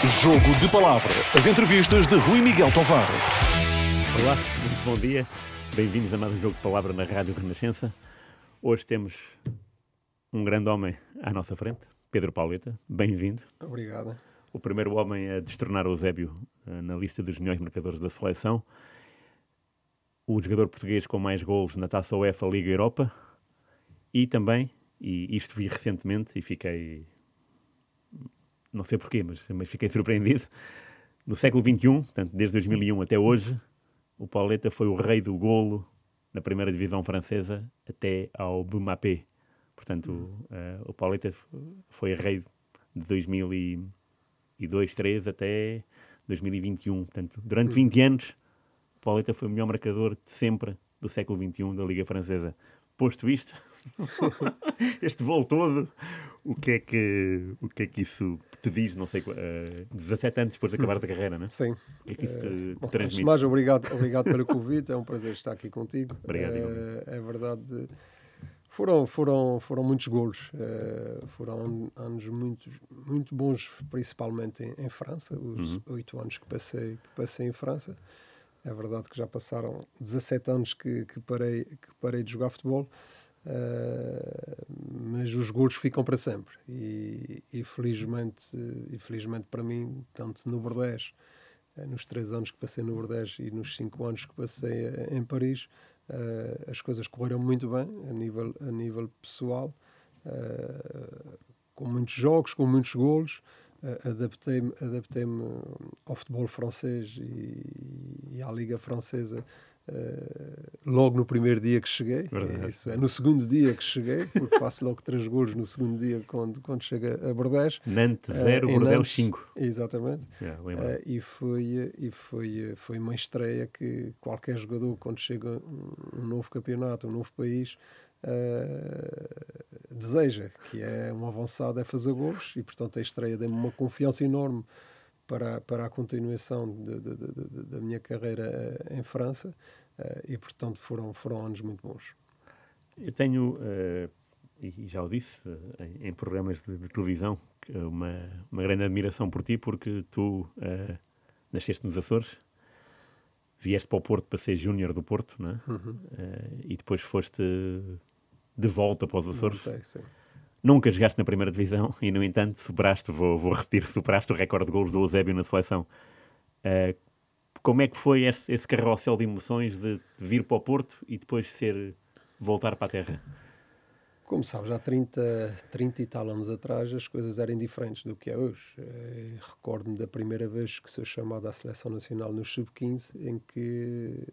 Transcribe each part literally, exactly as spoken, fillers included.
Jogo de Palavra. As entrevistas de Rui Miguel Tovar. Olá, muito bom dia. Bem-vindos a mais um Jogo de Palavra na Rádio Renascença. Hoje temos um grande homem à nossa frente, Pedro Pauleta. Bem-vindo. Obrigado. O primeiro homem a destronar o Eusébio na lista dos melhores marcadores da seleção. O jogador português com mais golos na Taça UEFA Liga Europa. E também, e isto vi recentemente e fiquei... não sei porquê, mas, mas fiquei surpreendido. No século vinte e um, portanto, desde dois mil e um até hoje, o Pauleta foi o rei do golo na primeira divisão francesa até ao Bumapé. Portanto, uh, o Pauleta foi rei de dois mil e dois, três até dois mil e vinte e um. Portanto, durante vinte anos, o Pauleta foi o melhor marcador de sempre do século vinte e um da Liga Francesa. Posto isto, este voo todo, o que é que, o que é que isso te diz, não sei, uh, dezassete anos depois de acabar a carreira, não é? Sim. O que é que isso te, te Bom, transmite? antes de mais, obrigado, obrigado pelo convite, é um prazer estar aqui contigo. Obrigado, é, é verdade, foram, foram, foram muitos golos, é, foram anos muito, muito bons, principalmente em, em França, os oito uhum. anos que passei, que passei em França. É verdade que já passaram dezassete anos que, que, parei, que parei de jogar futebol, uh, mas os golos ficam para sempre. E, e, felizmente, e felizmente para mim, tanto no Bordeaux, uh, nos três anos que passei no Bordeaux e nos cinco anos que passei uh, em Paris, uh, as coisas correram muito bem a nível, a nível pessoal, uh, com muitos jogos, com muitos golos. Uh, adaptei-me, adaptei-me ao futebol francês e, e à Liga Francesa uh, logo no primeiro dia que cheguei. É, isso é, no segundo dia que cheguei, porque faço logo três golos no segundo dia quando, quando chega a Bordeaux. Nantes zero, uh, Bordeaux cinco. Exatamente. Yeah, uh, e foi, e foi, foi uma estreia que qualquer jogador, quando chega um, um novo campeonato, um novo país, Uh, deseja, que é um avançado é fazer golos, e portanto a estreia deu-me uma confiança enorme para, para a continuação de, de, de, de, da minha carreira em França, uh, e portanto foram, foram anos muito bons. Eu tenho, uh, e já o disse, uh, em, em programas de, de televisão, uma, uma grande admiração por ti, porque tu uh, nasceste nos Açores, vieste para o Porto para ser júnior do Porto, não é? Uhum. Uh, e depois foste de volta para os Açores. Voltei, sim. Nunca jogaste na primeira divisão e, no entanto, superaste, vou, vou repetir, superaste o recorde de golos do Eusébio na seleção. Uh, como é que foi esse, esse carrossel de emoções de vir para o Porto e depois ser, voltar para a terra? Como sabes, há trinta, trinta e tal anos atrás as coisas eram diferentes do que é hoje. Uh, recordo-me da primeira vez que sou chamado à Seleção Nacional no sub quinze, em que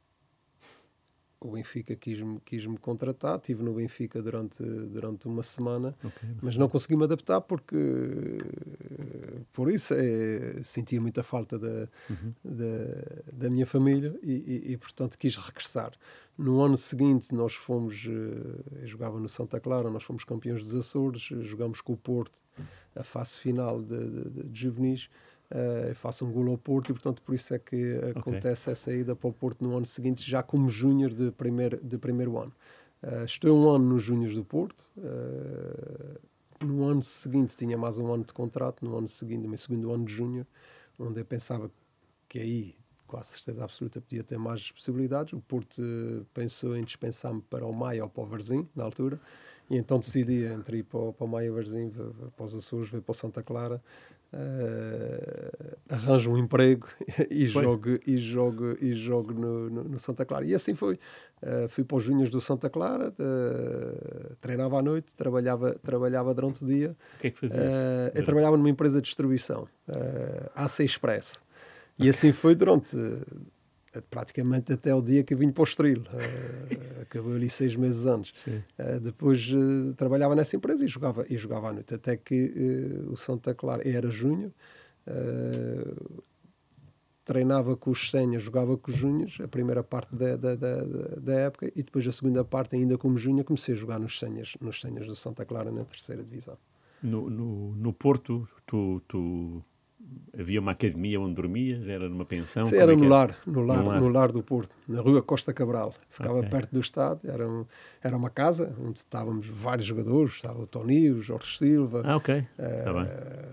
o Benfica quis-me, quis-me contratar. Estive no Benfica durante, durante uma semana, okay, mas não consegui me adaptar porque, por isso, é, sentia muita falta da, uhum. da, da minha família e, e, e, portanto, quis regressar. No ano seguinte, nós fomos, eu jogava no Santa Clara, nós fomos campeões dos Açores, jogamos com o Porto a fase final de, de, de juvenis. Uh, faço um golo ao Porto e, portanto, por isso é que acontece okay. essa ida para o Porto no ano seguinte, já como júnior de primeiro, de primeiro ano. Uh, estou um ano nos júniores do Porto. Uh, no ano seguinte tinha mais um ano de contrato, no ano seguinte, no meu segundo ano de júnior, onde eu pensava que aí, com a certeza absoluta, podia ter mais possibilidades. O Porto uh, pensou em dispensar-me para o Maia ou para o Varzim, na altura, e então decidi entre ir para o, para o Maia Varzim, para os Açores, vir para o Santa Clara. Uh, arranjo um emprego e jogo, e jogo, e jogo no, no, no Santa Clara. E assim foi. Uh, fui para os Júniors do Santa Clara, uh, treinava à noite, trabalhava, trabalhava durante o dia. O que é que fazias? Uh, eu trabalhava numa empresa de distribuição, uh, A C Express. E okay. assim foi durante uh, praticamente até o dia que eu vim para o Estoril. Uh, acabou ali seis meses antes. Uh, depois uh, trabalhava nessa empresa e jogava, e jogava à noite. Até que uh, o Santa Clara era júnior, uh, treinava com os séniores, jogava com os júniores, a primeira parte da, da, da, da época, e depois a segunda parte, ainda como júnior, comecei a jogar nos séniores, nos séniores do Santa Clara na terceira divisão. No, no, no Porto, tu... tu... havia uma academia onde dormias? Era numa pensão? Sim, era, é no, era? Lar, no, lar, no lar no lar do Porto, na rua Costa Cabral. Ficava okay. perto do estádio. Era, um, era uma casa onde estávamos vários jogadores. Estava o Toni, o Jorge Silva. Ah, ok. Uh, tá bem.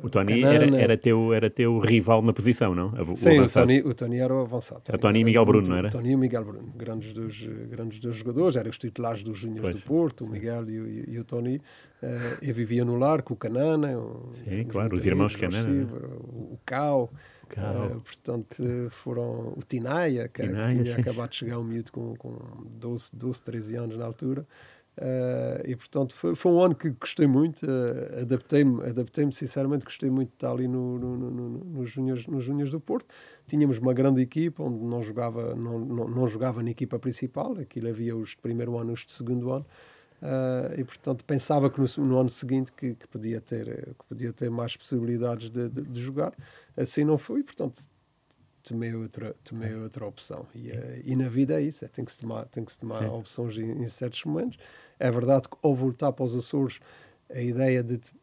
O Tony era, era, teu, era teu rival na posição, não? O, Sim, o, o, Tony, o Tony era o avançado. Era Tony e Miguel Bruno, não era? O Tony e o Miguel Bruno, grandes dois, grandes dois jogadores, eram os titulares dos Júniores do Porto, sim. O Miguel e o, e o Tony. Uh, eu vivia no lar com o Canana. Um, sim, claro, os irmãos Canana. O, o Cao. Uh, portanto, foram o Tinaia, que, Tinaia, que tinha sim. acabado de chegar um miúdo com, com doze, treze anos na altura. Uh, e portanto foi, foi um ano que gostei muito, uh, adaptei-me, adaptei-me sinceramente, gostei muito de estar ali no, no, no, no, nos Júniores nos Júniores do Porto. Tínhamos uma grande equipa onde não jogava, não, não, não jogava na equipa principal, aquilo havia os de primeiro ano e os de segundo ano, uh, e portanto pensava que no, no ano seguinte que, que, podia ter, que podia ter mais possibilidades de, de, de jogar. Assim não foi, portanto tomei outra, tomei outra opção. E, uh, e na vida é isso, é, tem que se tomar, tem que se tomar opções em, em certos momentos. É verdade que ao voltar para os Açores, a ideia de, de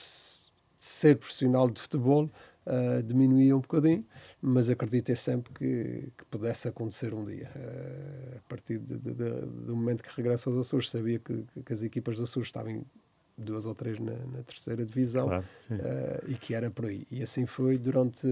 ser profissional de futebol uh, diminuía um bocadinho, mas acreditei sempre que, que pudesse acontecer um dia. Uh, a partir de, de, de, do momento que regresso aos Açores, sabia que, que as equipas dos Açores estavam duas ou três na, na terceira divisão, claro, uh, e que era por aí. E assim foi durante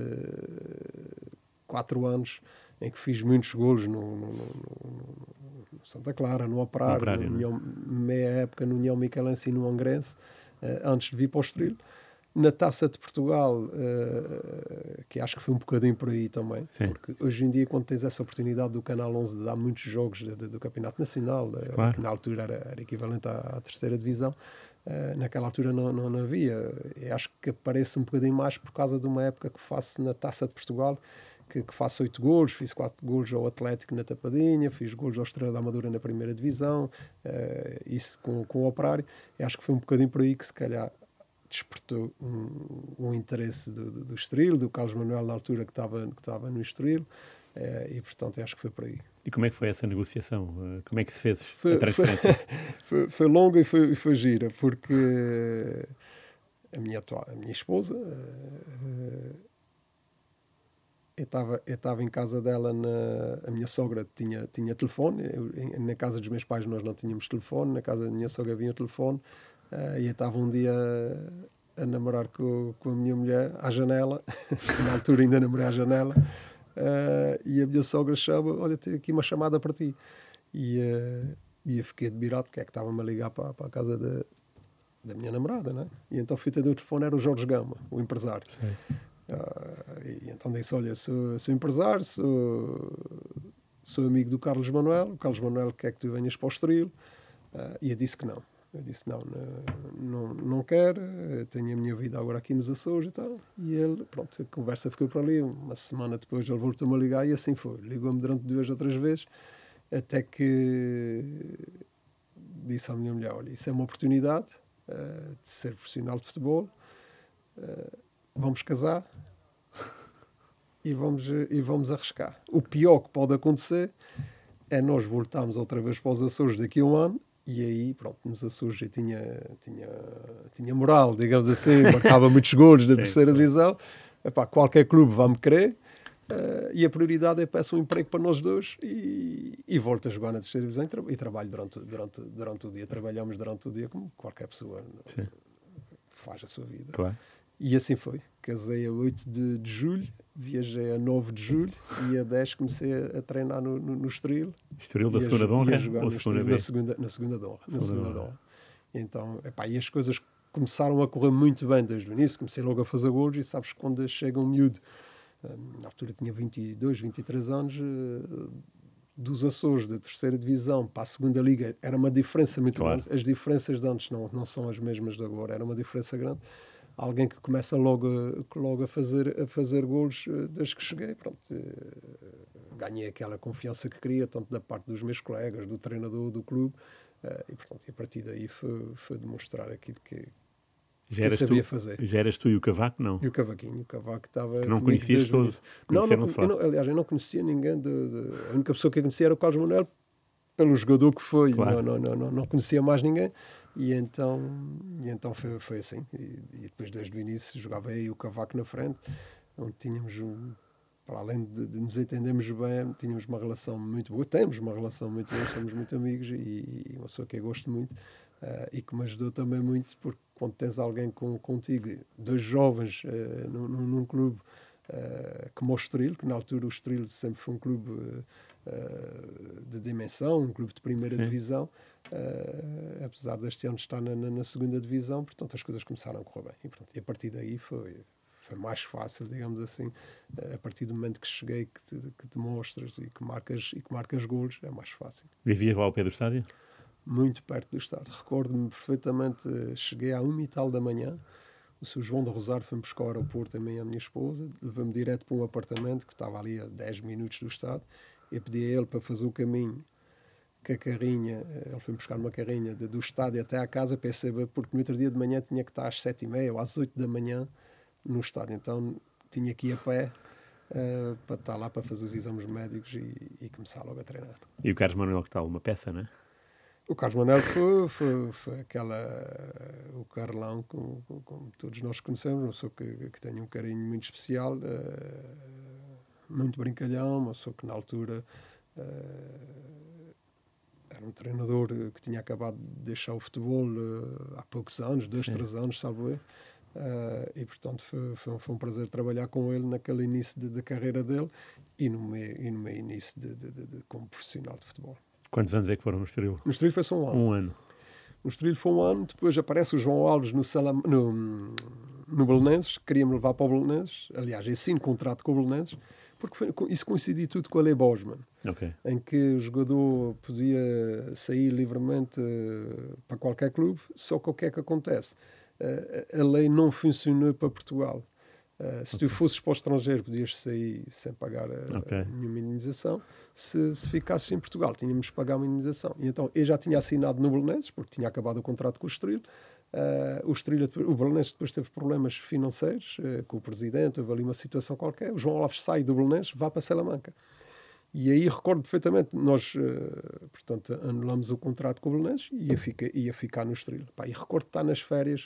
uh, quatro anos, em que fiz muitos golos no, no, no, no Santa Clara, no Operário, no Operário no União, meia época no União Miquelense e no Angrense, uh, antes de vir para o Estoril. Na Taça de Portugal, uh, que acho que foi um bocadinho por aí também, sim. Porque hoje em dia, quando tens essa oportunidade do Canal onze de dar muitos jogos de, de, do Campeonato Nacional, claro. Que na altura era, era equivalente à, à terceira divisão, uh, naquela altura não, não, não havia. Eu acho que aparece um bocadinho mais por causa de uma época que faço na Taça de Portugal, que, que faço oito golos, fiz quatro golos ao Atlético na Tapadinha, fiz golos ao Estrela da Amadora na primeira divisão, uh, isso com, com o Operário. Eu acho que foi um bocadinho por aí que se calhar despertou um, um interesse do, do, do Estoril, do Carlos Manuel na altura que estava que estava no Estoril, eh, e portanto acho que foi por aí. E como é que foi essa negociação? Como é que se fez foi, a transferência? Foi, foi, foi longa e foi, foi gira, porque a minha, atual, a minha esposa, uh, eu estava eu estava em casa dela, na, a minha sogra tinha, tinha telefone, eu, na casa dos meus pais nós não tínhamos telefone, na casa da minha sogra havia telefone. Uh, e eu estava um dia a, a namorar com, com a minha mulher à janela, na altura ainda namorei à janela, uh, e a minha sogra chama, olha, tenho aqui uma chamada para ti. E, uh, e eu fiquei admirado, porque é que estava-me a ligar para, para a casa da, da minha namorada, né? E então fui ter o telefone, era o Jorge Gama, o empresário. Uh, e então disse, olha, sou, sou empresário, sou, sou amigo do Carlos Manuel, o Carlos Manuel quer que tu venhas para o Estoril, uh, e eu disse que não. Eu disse, não, não, não quero, tenho a minha vida agora aqui nos Açores e tal. E ele, pronto, a conversa ficou para ali. Uma semana depois ele voltou-me a ligar e assim foi. Ligou-me durante duas ou três vezes, até que disse à minha mulher, olha, isso é uma oportunidade uh, de ser profissional de futebol, uh, vamos casar e vamos, e vamos arriscar. O pior que pode acontecer é nós voltarmos outra vez para os Açores daqui a um ano. E aí, pronto, nos Açores eu tinha, tinha, tinha moral, digamos assim, marcava muitos golos da terceira divisão. Epá, qualquer clube vai-me querer, uh, e a prioridade é peço um emprego para nós dois e, e volto a jogar na terceira divisão e, tra- e trabalho durante, durante, durante o dia. Trabalhamos durante o dia como qualquer pessoa Sim. faz a sua vida. Claro. E assim foi. Casei a oito de, de julho, viajei a nove de julho e a dez comecei a, a treinar no, no, no Estoril. Estoril da segunda de honra ou segunda na segunda Na segunda de honra. Na segunda de honra. Então, epá, e as coisas começaram a correr muito bem desde o início. Comecei logo a fazer golos e sabes que quando chega um miúdo, na altura tinha vinte e dois, vinte e três anos, dos Açores, da terceira divisão para a segunda liga, era uma diferença muito claro. grande. As diferenças de antes não, não são as mesmas de agora, era uma diferença grande. Alguém que começa logo a, logo a, fazer, a fazer golos desde que cheguei, pronto, ganhei aquela confiança que queria, tanto da parte dos meus colegas, do treinador, do clube, e, portanto, a partir daí foi, foi demonstrar aquilo que, que eu sabia tu, fazer. Já eras tu e o Cavaco, não? E o Cavaquinho, o Cavaco estava... Que não conhecias todos? Não, não, eu não, aliás, eu não conhecia ninguém, de, de, a única pessoa que eu conhecia era o Carlos Manuel, pelo jogador que foi, claro. não, não, não, não conhecia mais ninguém. E então, e então foi, foi assim. E, e depois, desde o início, jogava aí o Cavaco na frente, onde tínhamos, um, para além de, de nos entendermos bem, tínhamos uma relação muito boa. Temos uma relação muito boa, somos muito amigos e, e uma pessoa que eu gosto muito uh, e que me ajudou também muito, porque quando tens alguém com, contigo, dois jovens uh, num, num clube uh, como o Estoril, que na altura o Estoril sempre foi um clube uh, de dimensão, um clube de primeira Sim. divisão, uh, apesar deste ano estar na, na, na segunda divisão, portanto as coisas começaram a correr bem. E, portanto, e a partir daí foi, foi mais fácil, digamos assim, uh, a partir do momento que cheguei, que, te, que demonstras e que marcas, e que marcas golos, é mais fácil. Vivias lá ao pé do estádio? Muito perto do estádio. Recordo-me perfeitamente, cheguei à uma e tal da manhã, o senhor João de Rosário foi-me buscar ao aeroporto também a minha esposa, levou-me direto para um apartamento que estava ali a dez minutos do estádio. Eu pedi a ele para fazer o caminho com a carrinha, ele foi-me buscar uma carrinha de, do estádio até à casa, para saber, porque no outro dia de manhã tinha que estar às sete e meia ou às oito da manhã no estádio, então tinha que ir a pé uh, para estar lá para fazer os exames médicos e, e começar logo a treinar. E o Carlos Manuel, que está uma peça, não é? O Carlos Manuel foi, foi, foi aquela, o Carlão, como, como todos nós conhecemos, uma pessoa que, que tem um carinho muito especial, uh, muito brincalhão, uma pessoa que na altura uh, era um treinador que tinha acabado de deixar o futebol uh, há poucos anos, dois, Sim. três anos, salvo eu, uh, e portanto foi, foi, foi um prazer trabalhar com ele naquele início de, de carreira dele e no meu, e no meu início de, de, de, de, como profissional de futebol. Quantos anos é que foram no Estoril? No Estoril foi só um ano. Um ano. No Estoril foi um ano, depois aparece o João Alves no, Salam, no, no Belenenses, queria-me levar para o Belenenses, aliás, assino contrato com o Belenenses, porque foi, isso coincidiu tudo com a Lei Bosman, okay. em que o jogador podia sair livremente uh, para qualquer clube, só que o que é que acontece? Uh, a lei não funcionou para Portugal. Uh, se okay. tu fosses para o estrangeiro, podias sair sem pagar uh, okay. nenhuma indenização. Se, se ficasses em Portugal, tínhamos que pagar uma indenização. E então, eu já tinha assinado no Belenenses, porque tinha acabado o contrato com o Estoril. Uh, o, Estoril, o Belenenses depois teve problemas financeiros uh, com o presidente, houve ali uma situação qualquer. O João Alves sai do Belenenses, vai para Salamanca. E aí recordo perfeitamente, nós, uh, portanto, anulamos o contrato com o Belenenses e ia, fica, ia ficar no Estoril. Pá, e recordo estar nas férias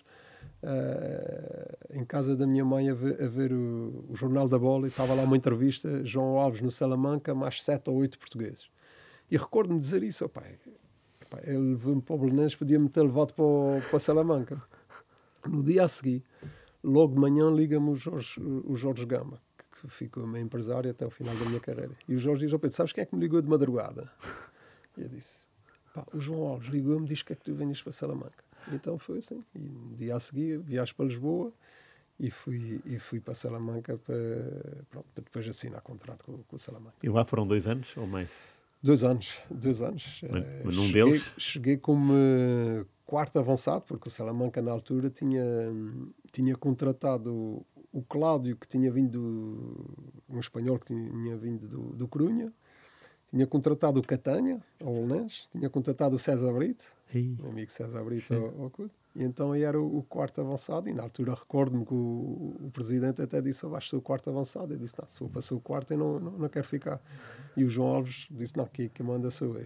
uh, em casa da minha mãe a ver, a ver o, o Jornal da Bola, e estava lá uma entrevista, João Alves no Salamanca, mais sete ou oito portugueses. E recordo-me dizer isso, oh, pai, pá, ele levou-me para o Belenenses, podia-me ter levado para, o, para Salamanca. No dia a seguir, logo de manhã, liga-me o Jorge, o Jorge Gama, que ficou meu empresário até o final da minha carreira. E o Jorge diz, oh, Pedro, sabes quem é que me ligou de madrugada? E eu disse, pá, o João Alves ligou-me, diz que é que tu venhas para Salamanca. E então foi assim. E no dia a seguir, viajo para Lisboa e fui, e fui para Salamanca para, pronto, para depois assinar contrato com, com o Salamanca. E lá foram dois anos ou mais? Dois anos, dois anos. Mas, mas num cheguei, deles? Cheguei como uh, quarto avançado, porque o Salamanca na altura tinha, tinha contratado o Cláudio, que tinha vindo, um espanhol que tinha vindo do, do Corunha, tinha contratado o Catanha, ao Belenenses, tinha contratado o César Brito, o amigo César Brito, ao, ao Cudo, e então aí era o, o quarto avançado, e na altura recordo-me que o, o presidente até disse, oh, vais ser o quarto avançado, eu disse, não, se for para ser o quarto eu não, não, não quero ficar. E o João Alves disse, não, quem que manda sou eu.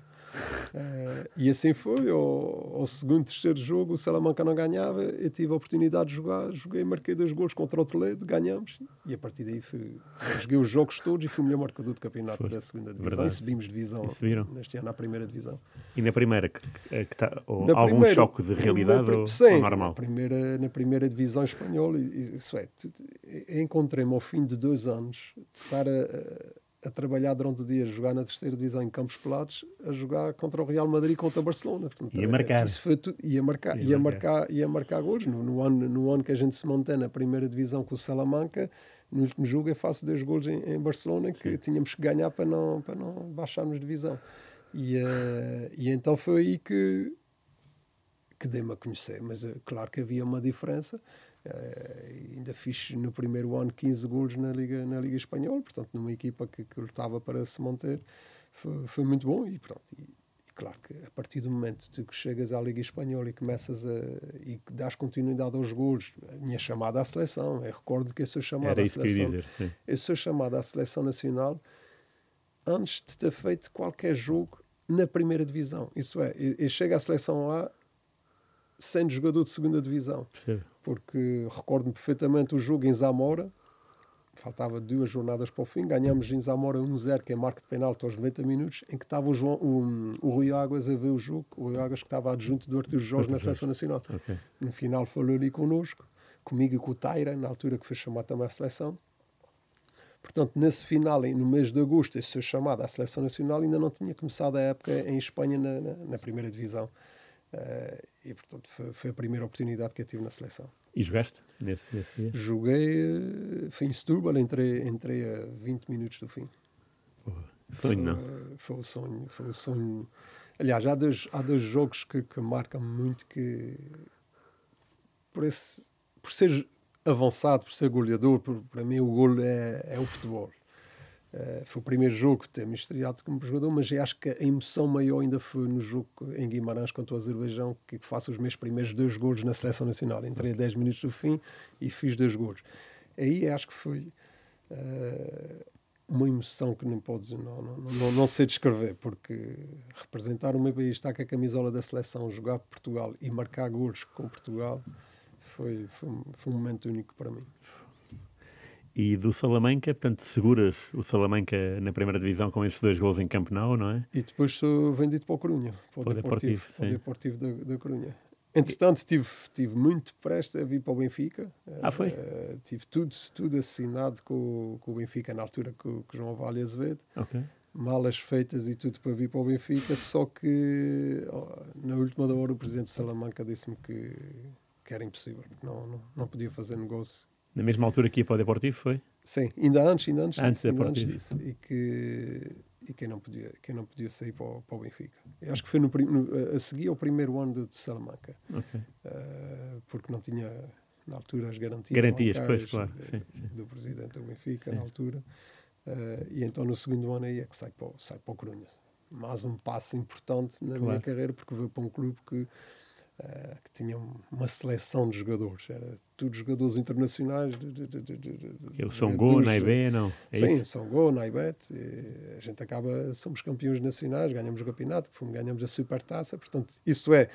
Uh, e assim foi, ao, ao segundo, terceiro jogo, o Salamanca não ganhava, eu tive a oportunidade de jogar, joguei, marquei dois golos contra o Toledo, ganhamos, e a partir daí fui, joguei os jogos todos e fui o melhor marcador do campeonato foi. Da segunda divisão. Verdade. E subimos divisão neste ano à primeira divisão. E na primeira, que, que tá, ou, na algum primeira, choque de realidade na, ou, sim, ou normal? Na primeira, na primeira divisão espanhola, isso é, encontrei-me ao fim de dois anos de estar a, a trabalhar durante o dia, a jogar na terceira divisão em Campos Pelados, a jogar contra o Real Madrid e contra o Barcelona. Portanto, ia marcar. Isso foi tudo, ia marcar. Ia, ia marcar. marcar. Ia marcar golos. No, no, ano, no ano que a gente se mantém na primeira divisão com o Salamanca, no último jogo eu faço dois golos em, em Barcelona, que Sim. tínhamos que ganhar para não, para não baixarmos de divisão. E, uh, e então foi aí que, que dei-me a conhecer. Mas uh, claro que havia uma diferença. Uh, ainda fiz no primeiro ano quinze golos na Liga, na Liga Espanhola, portanto numa equipa que, que lutava para se manter, foi, foi muito bom. E, pronto, e, e claro que a partir do momento que tu chegas à Liga Espanhola e começas a e que dás continuidade aos golos, a minha chamada à seleção, eu recordo que eu sou chamado Era à isso seleção, que eu ia dizer, sim. eu sou chamado à seleção nacional antes de ter feito qualquer jogo na primeira divisão. Isso é, eu, eu chego à seleção lá sendo jogador de segunda divisão. Percebo. Porque recordo-me perfeitamente o jogo em Zamora, faltava duas jornadas para o fim, ganhámos em Zamora um zero, que é marco de penalti aos noventa minutos, em que estava o, João, o, o Rui Águas a ver o jogo, o Rui Águas que estava adjunto do Artur Jorge na Seleção Nacional. Okay. No final falou ali connosco, comigo e com o Taira, na altura que foi chamado também à seleção. Portanto, nesse final, no mês de agosto, esse foi chamado à Seleção Nacional, ainda não tinha começado a época em Espanha na, na, na primeira divisão. Uh, e, portanto, foi, foi a primeira oportunidade que eu tive na seleção. E jogaste nesse, nesse dia? Joguei, foi em Setúbal, entrei, entrei a vinte minutos do fim. Oh, sonho, foi, não? Foi o sonho, foi o sonho. Aliás, há dois, há dois jogos que, que marcam muito, que por, esse, por ser avançado, por ser goleador, por, para mim o golo é, é o futebol. Uh, foi o primeiro jogo que tenho estreado como jogador, mas eu acho que a emoção maior ainda foi no jogo em Guimarães contra o Azerbaijão, que faço os meus primeiros dois golos na Seleção Nacional. Entrei a dez minutos do fim e fiz dois golos. Aí acho que foi uh, uma emoção que não pode, não, não, não, não sei descrever, porque representar o meu país, estar com a camisola da seleção, jogar por Portugal e marcar golos com Portugal foi, foi, foi um momento único para mim. E do Salamanca, portanto, seguras o Salamanca na primeira divisão com esses dois gols em Camp Nou, não é? E depois sou vendido para o Corunha, para o, para o Deportivo, Deportivo, para o Deportivo da, da Corunha. Entretanto, tive, tive muito prestes a vir para o Benfica. Ah, foi? Uh, tive tudo, tudo assinado com, com o Benfica na altura com, com o João Vale Azevedo. Ok. Malas feitas e tudo para vir para o Benfica, só que oh, na última da hora o presidente de Salamanca disse-me que, que era impossível, não, não, não podia fazer negócio. Na mesma altura que ia para o Deportivo, foi? Sim, ainda antes, ainda antes, antes, disso, ainda antes Deportivo. disso. E que, e que não podia, que não podia sair para o, para o Benfica. Eu acho que foi no, no, a seguir ao primeiro ano de, de Salamanca. Okay. Uh, porque não tinha, na altura, as garantias, garantias depois, claro. De, sim, sim. do presidente do Benfica, sim. na altura. Uh, e então, no segundo ano, aí é que sai para, sai para o Corunha. Mais um passo importante na claro. minha carreira, porque veio para um clube que Uh, que tinha uma seleção de jogadores, era tudo jogadores internacionais. De, de, de, de, de, Eles são Go, Naibé, não? É sim, isso? são Go, Naibé. A gente acaba, somos campeões nacionais, ganhamos o campeonato, ganhamos a Supertaça. Portanto, isso é,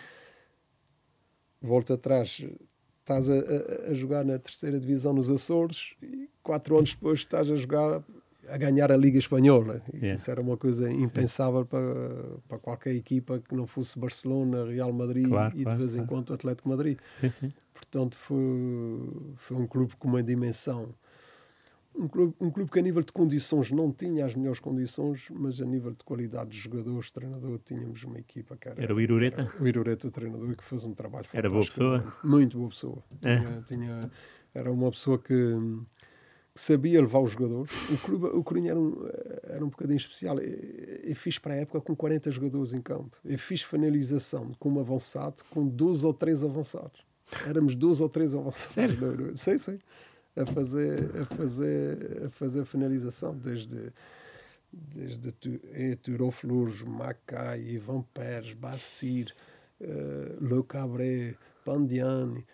volta atrás, estás a, a, a jogar na terceira divisão nos Açores e quatro anos depois estás a jogar, a ganhar a Liga Espanhola. E yeah. Isso era uma coisa impensável para, para qualquer equipa que não fosse Barcelona, Real Madrid claro, e claro, de vez claro. em quando o Atlético de Madrid. Sim, sim. Portanto, foi, foi um clube com uma dimensão. Um clube, um clube que a nível de condições não tinha as melhores condições, mas a nível de qualidade de jogadores, treinador, tínhamos uma equipa que era... Era o Irureta? Era o Irureta, o treinador, que fez um trabalho fantástico. Era boa pessoa? Muito boa pessoa. Tinha, é. tinha, era uma pessoa que... sabia levar os jogadores. O, clube, o Corunha era um, era um bocadinho especial. Eu, eu fiz para a época com quarenta jogadores em campo. Eu fiz finalização com um avançado, com doze ou três avançados. Éramos doze ou três avançados. Sério? Sei, sei. A fazer, a fazer, a fazer a finalização. Desde, desde Turou Flores, Macai, Ivan Pérez, Bassir, uh, Le Cabré, Pandiani.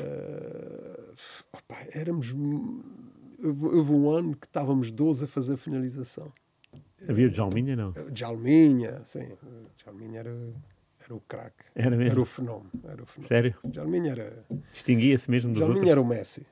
Uh, opa, éramos... Houve um ano que estávamos doze a fazer a finalização. Havia o Djalminha, não? Djalminha, sim. O Djalminha era, era o craque. Era mesmo? Era o fenómeno. Era o fenómeno. Sério? O Djalminha era... Distinguia-se mesmo dos Djalminha outros? era o Messi.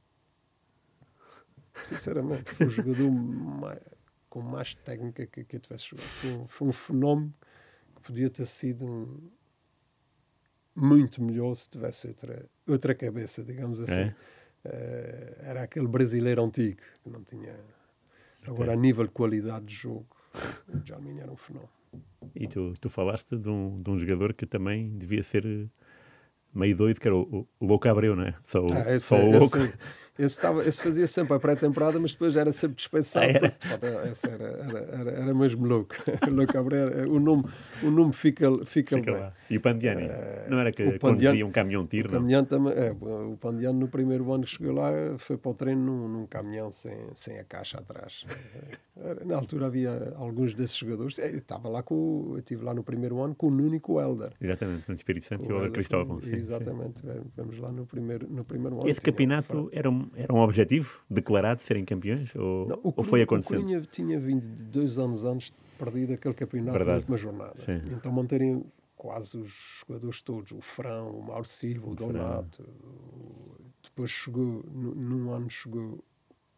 Sinceramente, foi o jogador mais, com mais técnica que, que eu tivesse jogado. Foi, foi um fenómeno que podia ter sido um, muito melhor se tivesse outra, outra cabeça, digamos assim. É? Uh, era aquele brasileiro antigo que não tinha. Agora, okay. a nível de qualidade de jogo, o Djalminha era um fenómeno. E tu, tu falaste de um, de um jogador que também devia ser meio doido, que era o, o Louco Abreu, não é? Só o, ah, esse, só o Louco. Esse, esse, tava, esse fazia sempre a pré-temporada, mas depois era sempre dispensado. Ah, era? Porque, de fato, esse era, era, era, era mesmo louco. Louco Abreu, o nome, o nome fica, fica, fica bem. Lá. E o Pandiani? Uh, não era que Pandiani, conduzia um caminhão-tiro, não? Caminhão também, é, o Pandiani, no primeiro ano que chegou lá, foi para o treino num, num caminhão sem, sem a caixa atrás. Na altura havia alguns desses jogadores. Eu estava lá com, eu estive lá no primeiro ano com o Nuno e com o Helder. Exatamente, no Espírito Santo e o Helder Cristóvão. Sim, exatamente, sim. Vamos lá no primeiro, no primeiro ano. Esse campeonato era um, era um objetivo declarado de serem campeões? Ou, não, ou Corunha, foi acontecendo? O Corunha tinha vindo dois anos antes perdido aquele campeonato Verdade. Na última jornada. Sim. Então manterem quase os jogadores todos, o Frão, o Mauro Silva, o, o Donato. O, depois chegou, num ano chegou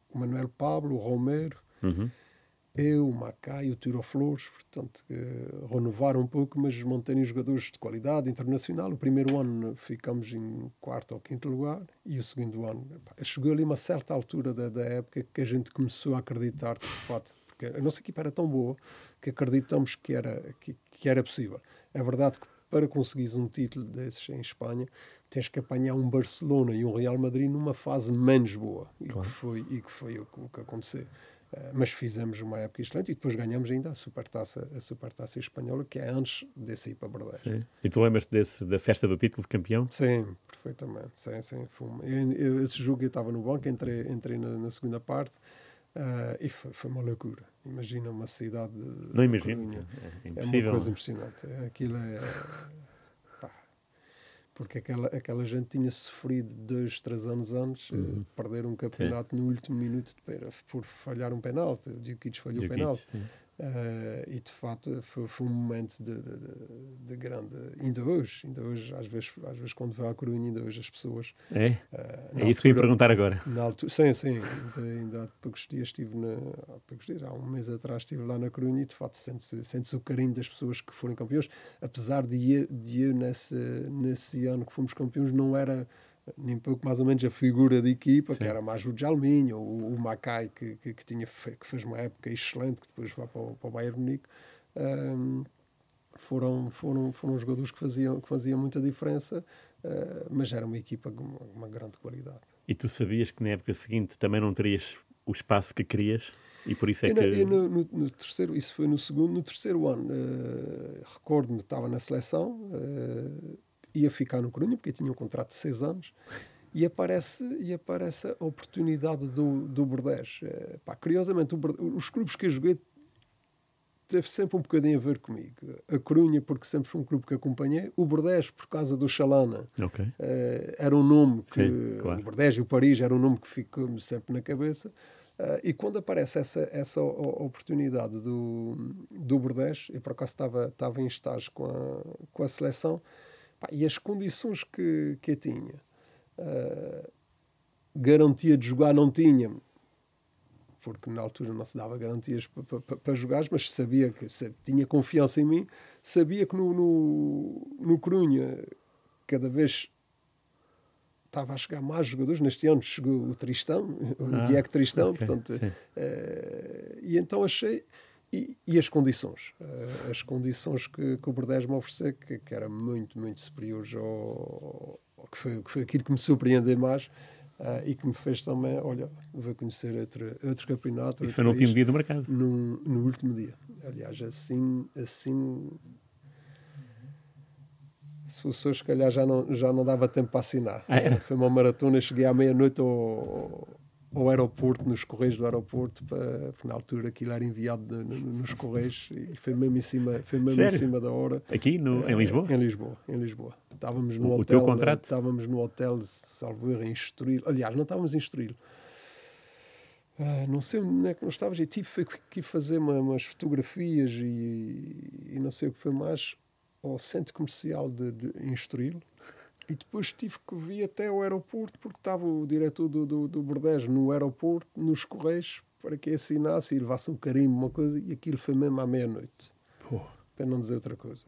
o Manuel Pablo, o Romero, Uhum. eu, o Macai, o Tiro Flores, portanto, que renovaram um pouco, mas mantêm jogadores de qualidade internacional. O primeiro ano ficamos em quarto ou quinto lugar, e o segundo ano, pá, chegou ali uma certa altura da, da época que a gente começou a acreditar que, de fato, porque a nossa equipa era tão boa que acreditamos que era, que, que era possível. É verdade que para conseguires um título desses em Espanha, tens que apanhar um Barcelona e um Real Madrid numa fase menos boa, e, Claro. que, foi, e que foi o, o que aconteceu. Uh, mas fizemos uma época excelente e depois ganhamos ainda a Supertaça, a Supertaça Espanhola, que é antes desse ir para Bordeaux. Sim. E tu lembras-te desse, da festa do título de campeão? Sim, perfeitamente. Sim, sim, foi uma... eu, eu, esse jogo eu estava no banco, entrei, entrei na, na segunda parte, uh, e foi, foi uma loucura. Imagina uma cidade de, Não de imagino. Corunha. É, é É impossível. uma coisa impressionante. Aquilo é... pá, porque aquela, aquela gente tinha sofrido dois, três anos antes, Uhum. uh, perder um campeonato Sim. no último minuto de pena, por falhar um penalti. O Djukic falhou o penalti. Uh, e de fato foi, foi um momento de, de, de grande, ainda hoje, ainda hoje às vezes, às vezes quando vou à Corunha, ainda hoje as pessoas é, uh, é isso altura, que eu ia perguntar agora. Na altura, sim, sim, ainda, ainda há poucos dias estive na, há poucos dias, há um mês atrás estive lá na Corunha, e de fato sente-se, sente-se o carinho das pessoas que foram campeões, apesar de eu, de eu nesse, nesse ano que fomos campeões não era nem pouco mais ou menos a figura da equipa, Sim. que era mais o Djalminho, o, o Macai, que, que, que, tinha, que fez uma época excelente, que depois vai para o, para o Bayern Munique. Um, foram, foram, foram jogadores que faziam, que faziam muita diferença, uh, mas era uma equipa com uma, uma grande qualidade. E tu sabias que na época seguinte também não terias o espaço que querias? E por isso é e que... Na, e no, no, no terceiro, isso foi no segundo, no terceiro ano, uh, recordo-me, estava na seleção, uh, ia ficar no Corunha, porque tinha um contrato de seis anos, e aparece, e aparece a oportunidade do, do Bordeaux. Uh, pá, curiosamente, o Bordeaux, os clubes que eu joguei teve sempre um bocadinho a ver comigo. A Corunha, porque sempre foi um clube que acompanhei, o Bordeaux, por causa do Chalana. Okay. Uh, era um nome que... Sim, claro. O Bordeaux e o Paris era um nome que ficou-me sempre na cabeça. Uh, e quando aparece essa, essa oportunidade do, do Bordeaux, eu por acaso estava, estava em estágio com a, com a seleção, pá, e as condições que, que eu tinha, uh, garantia de jogar não tinha, porque na altura não se dava garantias para pa, pa jogar, mas sabia que sabia, tinha confiança em mim, sabia que no, no, no Corunha cada vez estava a chegar mais jogadores. Neste ano chegou o Tristão, o ah, Diego Tristão, okay, portanto, uh, e então achei, e, e as condições, uh, as condições que, que o Bordeaux me ofereceu, que, que era muito, muito superiores ao, ao que, foi, que foi aquilo que me surpreendeu mais. Uh, e que me fez também, olha, vou conhecer outro, outro campeonato. Isso foi no último dia do mercado? No, no último dia. Aliás, assim, assim se fosse hoje, se calhar já não, já não dava tempo para assinar. Ah, é? Foi uma maratona, cheguei à meia-noite ao, ao aeroporto, nos correios do aeroporto, para, na altura aquilo era enviado de, no, nos correios, e foi mesmo em cima, foi mesmo em cima da hora. Aqui no, uh, em Lisboa? Em Lisboa, em Lisboa. Estávamos no o, hotel, o teu contrato? Estávamos no hotel, salvo erro, em Estoril. Aliás, não estávamos em Estoril. Uh, não sei onde é que nós estávamos. Eu tive que fazer uma, umas fotografias e, e não sei o que foi mais ao centro comercial de, de, em Estoril. E depois tive que vir até ao aeroporto, porque estava o diretor do, do, do Bordeaux no aeroporto, nos correios, para que assinasse e levasse um carimbo, uma coisa, e aquilo foi mesmo à meia-noite. Pô. Para não dizer outra coisa.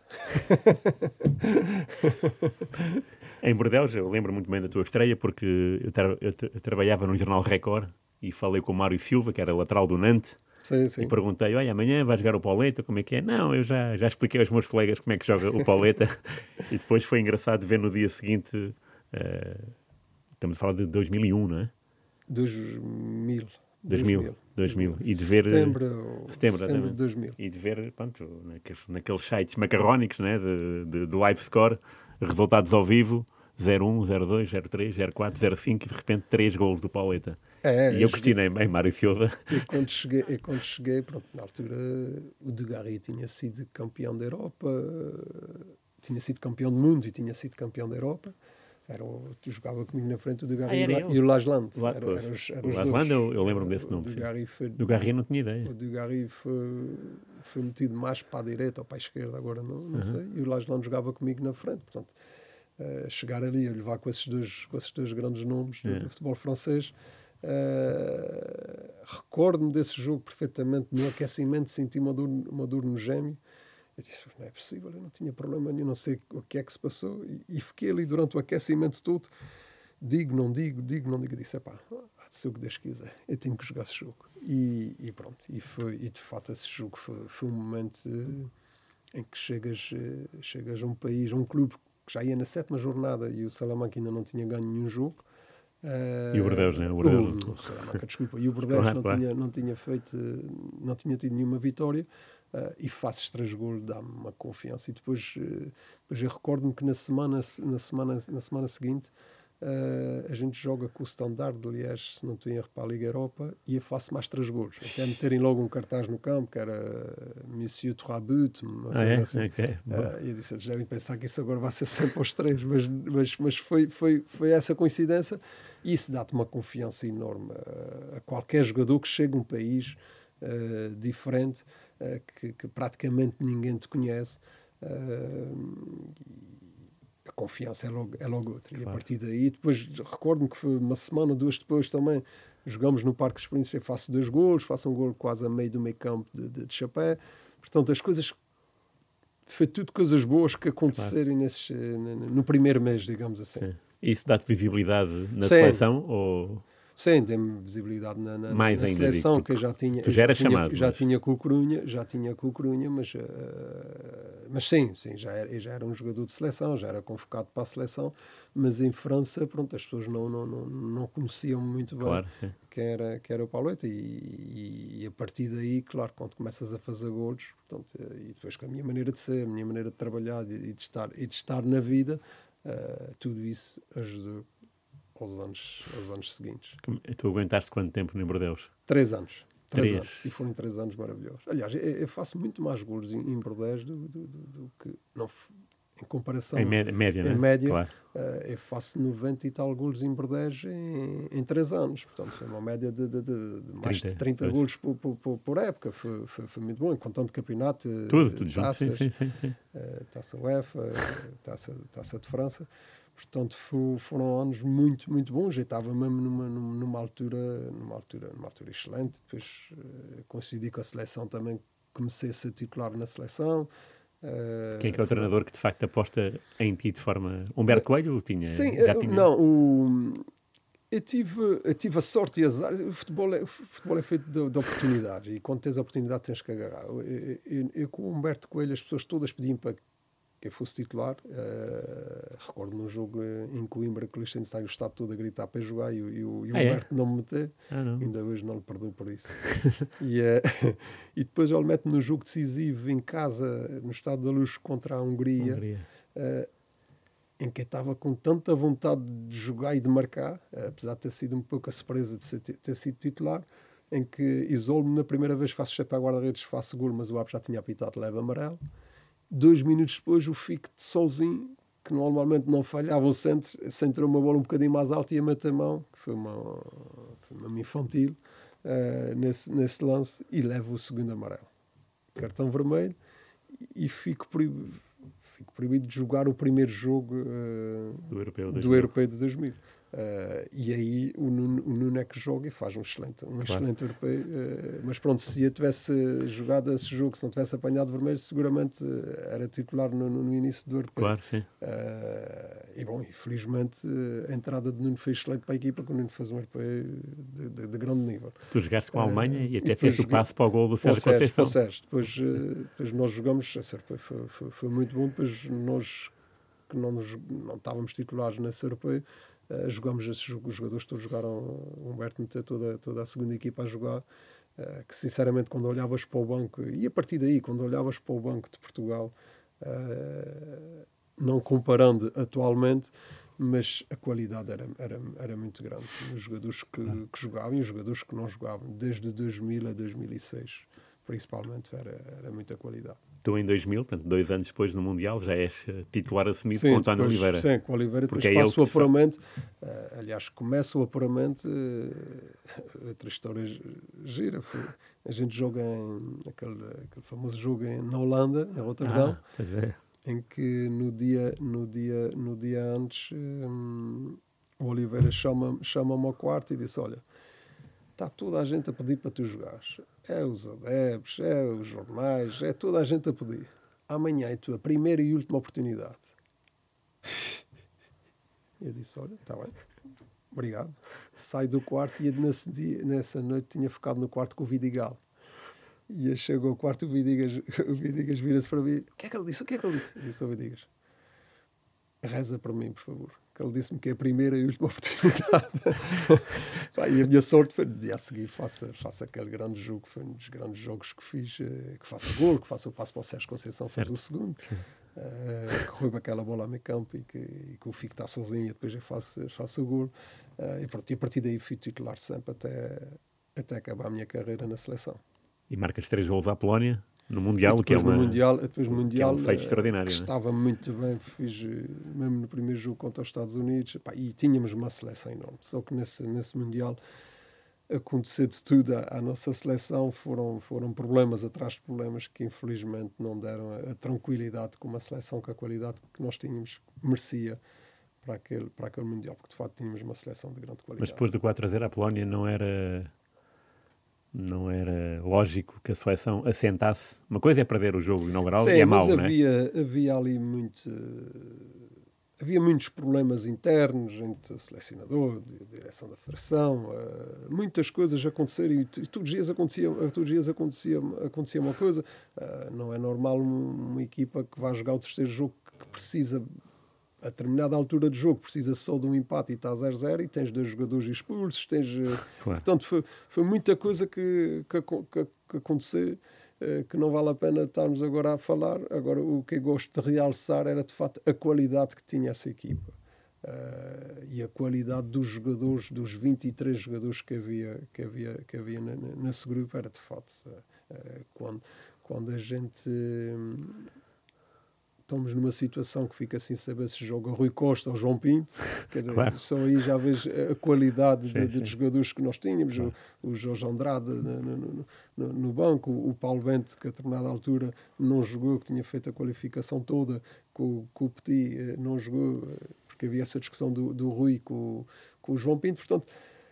Em Bordeaux, eu lembro muito bem da tua estreia, porque eu, tra eu, tra eu trabalhava no jornal Record e falei com o Mário Silva, que era lateral do Nantes, sim, sim. e perguntei, olha, amanhã vai jogar o Pauleta, como é que é? Não, eu já, já expliquei aos meus colegas como é que joga o Pauleta. E depois foi engraçado ver no dia seguinte, uh, estamos a falar de dois mil e um, não é? dois mil. dois mil. dois mil. E de ver... Setembro, setembro, setembro de dois mil. E de ver, pronto, naqueles, naqueles sites macarrónicos, né, de, de, de live score, resultados ao vivo, zero um, zero dois, zero três, zero quatro, zero cinco, e de repente três golos do Pauleta. É, e eu questionei bem Mário Silva. E quando cheguei, e quando cheguei pronto, na altura, o Dugarry tinha sido campeão da Europa, tinha sido campeão do mundo e tinha sido campeão da Europa. Era o, tu jogava comigo na frente o Dugarry ah, e o Lasland. La, era, era os, era o Lasland, eu, eu lembro-me desse nome. O Dugarry foi, Dugarry não tinha ideia. O Dugarry foi, foi metido mais para a direita ou para a esquerda, agora não, não uh-huh. sei. E o Lasland jogava comigo na frente. Portanto, uh, chegar ali a levar com esses dois, com esses dois grandes nomes yeah. do, do futebol francês, Uh, recordo-me desse jogo perfeitamente. No aquecimento senti uma dor, uma dor no gêmeo. Eu disse, não é possível, eu não tinha problema nenhum, não sei o que é que se passou. E, e fiquei ali durante o aquecimento todo. Digo, não digo, digo, não digo. Eu disse, pá, há de ser o que Deus quiser. Eu tenho que jogar esse jogo. E, e pronto. E, foi, e de fato esse jogo foi, foi um momento uh, em que chegas, uh, chegas a um país, a um clube que já ia na sétima jornada e o Salamanca ainda não tinha ganho nenhum jogo. Uh, e o Bordeaux, né? O Bordeaux. O, o Salamanca, desculpa. E o Bordeaux claro, não, claro. tinha, não tinha feito, não tinha tido nenhuma vitória. Uh, e fazes três golos, dá-me uma confiança. E depois, uh, depois eu recordo-me que na semana, na semana, na semana seguinte uh, a gente joga com o Standard de Liège, se não estou em erro, para a Liga Europa, e eu faço mais três golos. Até meterem logo um cartaz no campo que era Monsieur Trois Buts, uma ah, coisa é? assim. Okay. Uh, e eu disse, eles devem pensar que isso agora vai ser sempre aos três, mas, mas, mas foi, foi, foi essa coincidência, e isso dá-te uma confiança enorme a, a qualquer jogador que chega a um país uh, diferente. Uh, que, que praticamente ninguém te conhece, uh, a confiança é logo, é logo outra. Claro. E a partir daí, depois recordo-me que foi uma semana, duas depois também, jogamos no Parque dos Príncipes, faço dois golos, faço um golo quase a meio do meio campo de, de, de chapéu. Portanto, as coisas, foi tudo coisas boas que aconteceram, claro, nesses, no primeiro mês, digamos assim. Sim. Isso dá-te visibilidade na Sim. Seleção? Ou... Sim, tem visibilidade na, na, Mais na ainda, seleção, digo, que eu já tinha, tu já eras já tinha, chamado, já mas... tinha com o Corunha, já tinha com o Corunha, mas, uh, mas sim, sim, já era, eu já era um jogador de seleção, já era convocado para a seleção, mas em França, pronto, as pessoas não, não, não, não conheciam muito bem, claro, sim, quem era, quem era o Pauleta, e, e, e a partir daí, claro, quando começas a fazer golos, portanto, e depois com a minha maneira de ser, a minha maneira de trabalhar e de estar, e de estar na vida, uh, tudo isso ajudou aos anos, aos anos seguintes. Tu aguentaste quanto tempo no Bordeaux? Três anos. Três, três anos. E foram três anos maravilhosos. Aliás, eu, eu faço muito mais golos em, em Bordeaux do, do, do, do que... Não, em comparação... Em média, média, em né? média Claro. uh, eu faço noventa e tal golos em Bordeaux em, em três anos. Portanto, foi uma média de, de, de, de mais de trinta golos por, por, por, por época. Foi, foi, foi muito bom. Contando de campeonato, tudo, tudo taças, junto. Sim, sim, sim. Uh, taça UEFA, taça, taça de França. Portanto, foram anos muito, muito bons. Eu estava mesmo numa, numa, altura, numa, altura, numa altura excelente. Depois uh, coincidi com a seleção também. Comecei a ser titular na seleção. Uh, Quem é que é o foi... treinador que de facto aposta em ti de forma... Humberto Coelho? Tinha, Sim, já tinha... não. O... Eu tive, eu tive a sorte e azar. O futebol é, o futebol é feito de, de oportunidades. E quando tens a oportunidade tens que agarrar. Eu, eu, eu, eu com o Humberto Coelho, as pessoas todas pediam para que eu fosse titular. Uh, recordo num jogo em Coimbra que o Liechtenstein está todo a gritar para jogar e, e, o, e o ah, Humberto é? não me meteu. Ah, não. Ainda hoje não lhe perdoo por isso. e, uh, e depois ele mete-me no jogo decisivo em casa, no Estado da Luz, contra a Hungria, Hungria. Uh, em que eu estava com tanta vontade de jogar e de marcar, uh, apesar de ter sido um pouco a surpresa de ser, ter sido titular, em que isolo-me na primeira vez, faço chapéu a guarda-redes, faço golo, mas o árbitro já tinha apitado, leva amarelo. Dois minutos depois, o fico sozinho, que normalmente não falhava o centro, centrou uma bola um bocadinho mais alta e a mete a mão, que foi uma, foi uma infantil, uh, nesse, nesse lance, e levo o segundo amarelo. Cartão vermelho, e fico proibido, fico proibido de jogar o primeiro jogo uh, do, europeu do Europeu de dois mil. Uh, e aí o Nuno, o Nuno é que joga e faz um excelente, um claro. excelente europeu. Uh, mas pronto, se eu tivesse jogado esse jogo, se não tivesse apanhado vermelho, seguramente era titular no, no início do europeu. Claro, sim. Uh, e bom, infelizmente a entrada de Nuno foi excelente para a equipa, que o Nuno fez um europeu de, de, de grande nível. Tu jogaste com a Alemanha uh, e até e fez o passo para o gol do Sérgio Conceição. Sérgio. Depois, uh, depois nós jogamos, esse europeu foi, foi, foi muito bom, depois nós que não, nos, não estávamos titulares nesse europeu, Uh, jogamos esses os jogadores todos jogaram, o Humberto meteu toda, toda a segunda equipa a jogar, uh, que sinceramente quando olhavas para o banco, e a partir daí quando olhavas para o banco de Portugal, uh, não comparando atualmente, mas a qualidade era, era, era muito grande, os jogadores que, ah. que jogavam e os jogadores que não jogavam, desde dois mil a dois mil e seis principalmente, era, era muita qualidade. Tu em dois mil, portanto, dois anos depois no Mundial, já és titular assumido sim, com o António depois, Oliveira. Sim, com o Oliveira, porque depois é faço o te apuramento. Uh, aliás, começa o apuramento, uh, outra história gira. Foi, a gente joga em aquele, aquele famoso jogo em, na Holanda, em Roterdão, ah, pois é. em que no dia, no dia, no dia antes um, o Oliveira chama-me chama-me ao quarto e disse, olha, está toda a gente a pedir para tu jogares. É os adeptos, é os jornais, é toda a gente a pedir. Amanhã é a tua primeira e última oportunidade. Eu disse, olha, está bem, obrigado. Saio do quarto e nesse dia, nessa noite tinha ficado no quarto com o Vidigal. E eu chego ao quarto, o Vidigas, o Vidigas vira-se para mim. O que é que ele disse? O que é que ele disse? Eu disse ao Vidigas, reza para mim, por favor. Que ele disse-me que é a primeira e última oportunidade. Pá, e a minha sorte foi, no dia a seguir, faça, faça aquele grande jogo, foi um dos grandes jogos que fiz, que faça gol, que faça o passo para o Sérgio Conceição, faz o segundo. Uh, que roube aquela bola a meio campo e que, e que o Fico está sozinho e depois eu faço, faço o gol. Uh, e, pronto, e a partir daí fui titular sempre até, até acabar a minha carreira na seleção. E marcas três golos à Polónia no Mundial, o que é, no uma, mundial, depois no mundial, que é um feito uh, extraordinário. Estava muito bem, fiz mesmo no primeiro jogo contra os Estados Unidos, pá, e tínhamos uma seleção enorme. Só que nesse, nesse Mundial aconteceu de tudo à, à nossa seleção, foram, foram problemas atrás de problemas que infelizmente não deram a, a tranquilidade que uma seleção com a qualidade que nós tínhamos merecia para aquele, para aquele Mundial, porque de facto tínhamos uma seleção de grande qualidade. Mas depois do quatro a zero à Polónia não era... não era lógico que a seleção assentasse. Uma coisa é perder o jogo inaugural. Sim, e é mau, não é? Havia, havia ali muito... Havia muitos problemas internos entre o selecionador, a direção da federação, uh, muitas coisas aconteceram e, e todos os dias acontecia, todos os dias acontecia, acontecia uma coisa. Uh, não é normal uma, uma equipa que vai jogar o terceiro jogo que precisa, a determinada altura do jogo, precisa só de um empate e está zero a zero e tens dois jogadores expulsos, tens... Claro. Portanto, foi, foi muita coisa que, que, que, que aconteceu, uh, que não vale a pena estarmos agora a falar. Agora, o que eu gosto de realçar era, de facto, a qualidade que tinha essa equipa. Uh, e a qualidade dos jogadores, dos vinte e três jogadores que havia, que havia, que havia nesse grupo, era, de facto, uh, quando, quando a gente... Um, estamos numa situação que fica sem saber se joga Rui Costa ou João Pinto, quer dizer, claro. Só aí já vês a qualidade sim, de, de, de jogadores que nós tínhamos, claro. o, o Jorge Andrade no, no, no, no banco, o Paulo Bento, que a determinada altura não jogou, que tinha feito a qualificação toda, com, com o Petit não jogou, porque havia essa discussão do, do Rui com, com o João Pinto, portanto,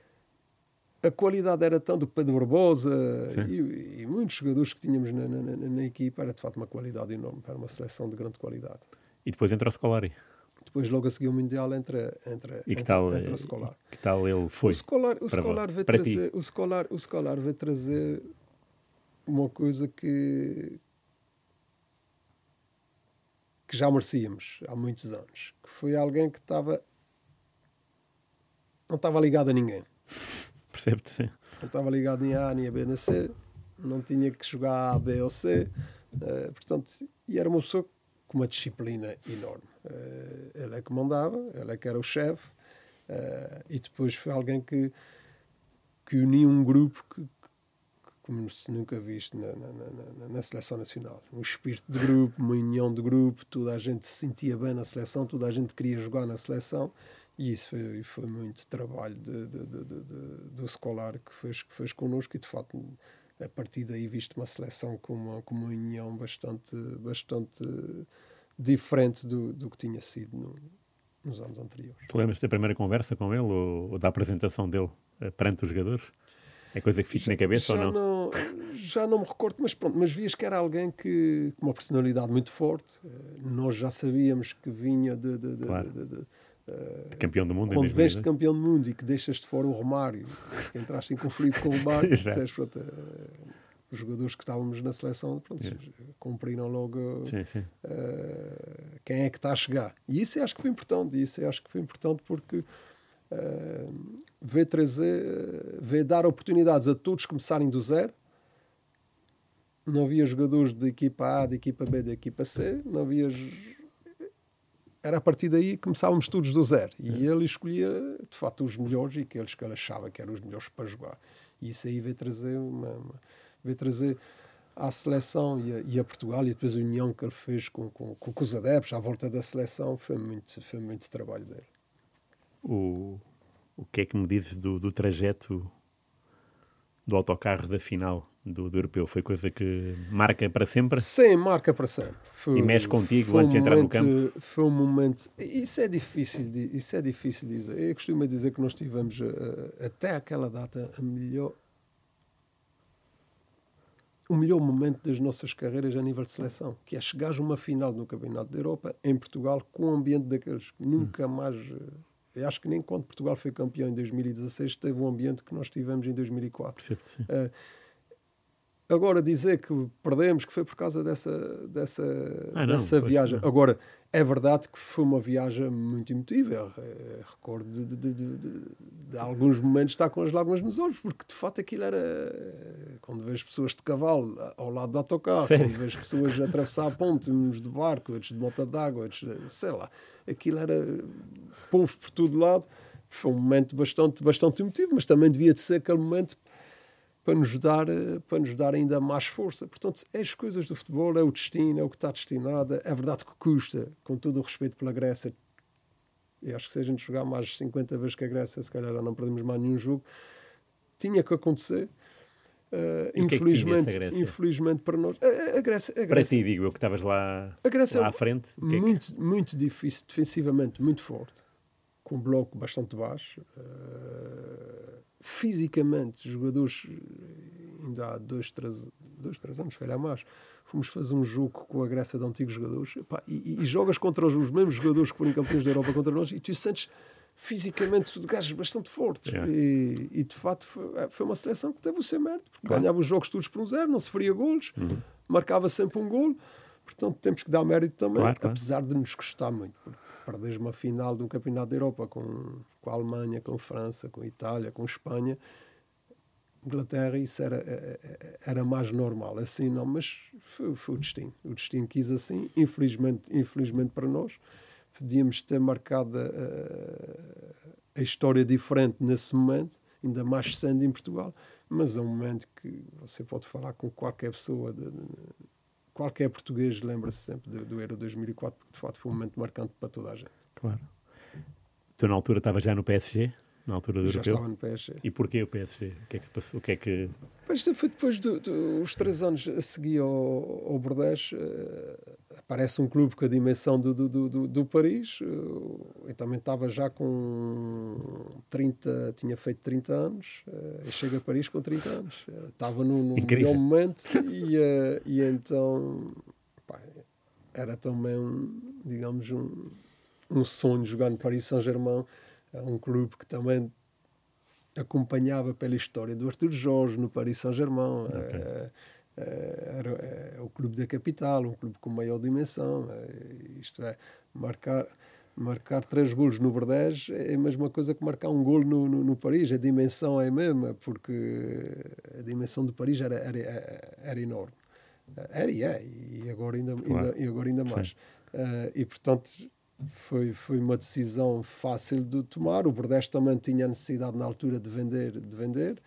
a qualidade era tanto do Pedro Barbosa e, e muitos jogadores que tínhamos na, na, na, na equipa, era de facto uma qualidade enorme, era uma seleção de grande qualidade. E depois entra o Scolari. Depois logo a seguir o Mundial entra, entra, e que tal, entra, entra o Scolari. Que tal ele foi? O Scolari, o para, Scolari vai para trazer, o Scolari, o Scolari vai trazer uma coisa que que já merecíamos há muitos anos, que foi alguém que estava não estava ligado a ninguém. Percebe-te, sim. Não estava ligado nem a A, nem a B, nem a C, não tinha que jogar A, B ou C, uh, portanto, e era uma pessoa com uma disciplina enorme. Uh, ele é que mandava, ele é que era o chefe, uh, e depois foi alguém que, que uniu um grupo que, que como se nunca visto na, na, na, na seleção nacional. Um espírito de grupo, uma união de grupo, toda a gente se sentia bem na seleção, toda a gente queria jogar na seleção. E isso foi, foi muito trabalho de, de, de, de, de, do Scolari que fez, que fez connosco e, de facto, a partir daí viste uma seleção com uma, com uma união bastante, bastante diferente do, do que tinha sido no, nos anos anteriores. Tu lembras da primeira conversa com ele ou, ou da apresentação dele perante os jogadores? É coisa que fica já, na cabeça ou não? não? Já não me recordo, mas pronto, mas vias que era alguém que, com uma personalidade muito forte. Nós já sabíamos que vinha de... de, de, claro. de, de, de de campeão do mundo. Quando vês de campeão do mundo e que deixas de fora o Romário, que entraste em conflito com o Romário, disseste, pronto, uh, os jogadores que estávamos na seleção, pronto, yeah. cumpriram logo sim, sim. Uh, quem é que está a chegar. E isso eu acho que foi importante, e isso eu acho que foi importante porque uh, veio trazer, veio dar oportunidades a todos começarem do zero. Não havia jogadores de equipa A, de equipa B, de equipa C, não havia... Era a partir daí que começávamos todos do zero. E é. ele escolhia, de facto, os melhores e aqueles que ele achava que eram os melhores para jogar. E isso aí veio trazer, uma, uma, veio trazer à seleção e a, e a Portugal, e depois a união que ele fez com, com, com os adeptos à volta da seleção, foi muito, foi muito trabalho dele. O, o que é que me dizes do, do trajeto do autocarro da final do, do Europeu? Foi coisa que marca para sempre? Sim, marca para sempre. Foi, e mexe contigo foi antes de um entrar momento, no campo? Foi um momento... Isso é difícil de, isso é difícil de dizer. Eu costumo dizer que nós tivemos, uh, até aquela data, a melhor... o melhor momento das nossas carreiras a nível de seleção, que é chegar a uma final no Campeonato da Europa, em Portugal, com um ambiente daqueles que nunca hum. mais... Eu acho que nem quando Portugal foi campeão em dois mil e dezasseis teve um ambiente que nós tivemos em dois mil e quatro. Sim, sim. Uh, agora, dizer que perdemos, que foi por causa dessa, dessa, ah, não, dessa viagem. Não. Agora, é verdade que foi uma viagem muito emotiva. Eu, eu recordo de, de, de, de, de alguns momentos estar com as lágrimas nos olhos, porque de fato aquilo era... Quando vês pessoas de cavalo ao lado do autocarro, Sério? quando vês pessoas a atravessar a ponte, uns de barco, outros de moto d'água, outros de, sei lá, aquilo era povo por todo lado. Foi um momento bastante, bastante emotivo, mas também devia de ser aquele momento para nos dar, para nos dar ainda mais força. Portanto, é as coisas do futebol, é o destino, é o que está destinado. É verdade que custa, com todo o respeito pela Grécia. E acho que se a gente jogar mais cinquenta vezes que a Grécia, se calhar já não perdemos mais nenhum jogo. Tinha que acontecer. Uh, infelizmente, que é que infelizmente para nós. A, a, Grécia, a Grécia. Para ti, digo eu, que estavas lá, a Grécia lá à frente. Muito, que é que... muito difícil, defensivamente, muito forte. Com um bloco bastante baixo. Uh, fisicamente, jogadores, ainda há dois, três, dois, três anos, se calhar mais, fomos fazer um jogo com a Grécia de antigos jogadores, epá, e, e, e jogas contra os, os mesmos jogadores que foram campeões da Europa contra nós, e tu sentes fisicamente de gajos bastante fortes. Yeah. E, e de facto foi, foi uma seleção que teve o seu mérito, porque claro. ganhava os jogos todos por um zero, não sofria golos, uhum. marcava sempre um golo. Portanto, temos que dar mérito também, claro, claro. apesar de nos custar muito. Perderes uma final de um campeonato da Europa com, com a Alemanha, com a França, com a Itália, com a Espanha, Inglaterra, isso era, era mais normal. Assim não, mas foi, foi o destino. O destino quis assim, infelizmente, infelizmente para nós. Podíamos ter marcado a, a história diferente nesse momento, ainda mais sendo em Portugal, mas é um momento que você pode falar com qualquer pessoa... De, de, qualquer português lembra-se sempre do, do Euro dois mil e quatro, porque de facto foi um momento marcante para toda a gente. Claro. Tu na altura estavas já no P S G? Na altura do já Europeu? Estava no P S G. E porquê o P S G? O que é que se passou? O que é que... Pois, foi depois dos do, do, três anos a seguir ao, ao Bordeaux, uh, aparece um clube com a dimensão do, do, do, do Paris. Uh, eu também estava já com trinta, tinha feito trinta anos, uh, e chego a Paris com trinta anos. Uh, estava no, no melhor momento e, uh, e então pá, era também, um, digamos, um, um sonho jogar no Paris Saint-Germain, uh, um clube que também acompanhava pela história do Arthur Jorge no Paris Saint-Germain. Okay. É, é, era é, o clube da capital, um clube com maior dimensão. É, isto é, marcar, marcar três golos no Bordeaux é a mesma coisa que marcar um golo no, no, no Paris. A dimensão é a mesma, porque a dimensão do Paris era, era, era enorme. Era e é, e agora ainda, claro. ainda, e agora ainda mais. Uh, e, portanto... Foi, foi uma decisão fácil de tomar. O Bordeaux também tinha a necessidade na altura de vender, de vender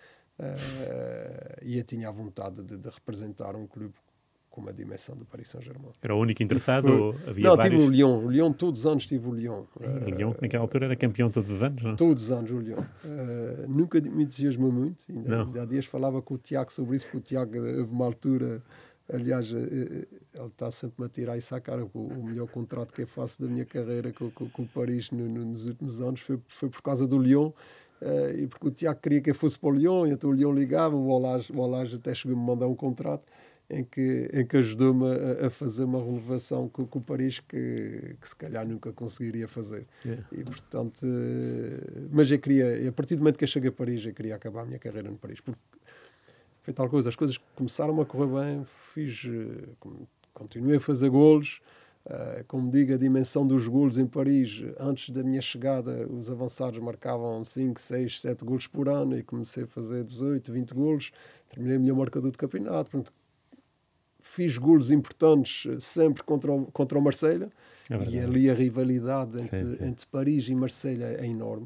uh, e eu tinha a vontade de, de representar um clube com uma dimensão do Paris Saint-Germain. Era o único interessado foi... ou havia não, vários? Tive o Lyon. O Lyon, todos os anos tive o Lyon. O Lyon, que naquela altura era campeão todos os anos, não? Todos os anos o Lyon. Uh, nunca me entusiasmou muito. Ainda, ainda há dias falava com o Tiago sobre isso, porque o Tiago houve uma altura... Aliás, ele está sempre a tirar isso à cara. O melhor contrato que eu faço da minha carreira com, com, com o Paris no, no, nos últimos anos foi, foi por causa do Lyon, uh, e porque o Tiago queria que eu fosse para o Lyon, então o Lyon ligava, o Olage, o Olage até chegou a me mandar um contrato em que, em que ajudou-me a, a fazer uma renovação com, com o Paris que, que se calhar nunca conseguiria fazer. Yeah. E portanto, uh, mas eu queria, a partir do momento que eu cheguei a Paris, eu queria acabar a minha carreira no Paris, porque foi tal coisa, as coisas começaram a correr bem, fiz, continuei a fazer golos, uh, como digo, a dimensão dos golos em Paris, antes da minha chegada, os avançados marcavam cinco, seis, sete golos por ano, e comecei a fazer dezoito, vinte golos, terminei o melhor marcador do campeonato, portanto, fiz golos importantes sempre contra o, contra o Marselha, é e ali a rivalidade entre, sim, sim. entre Paris e Marselha é enorme.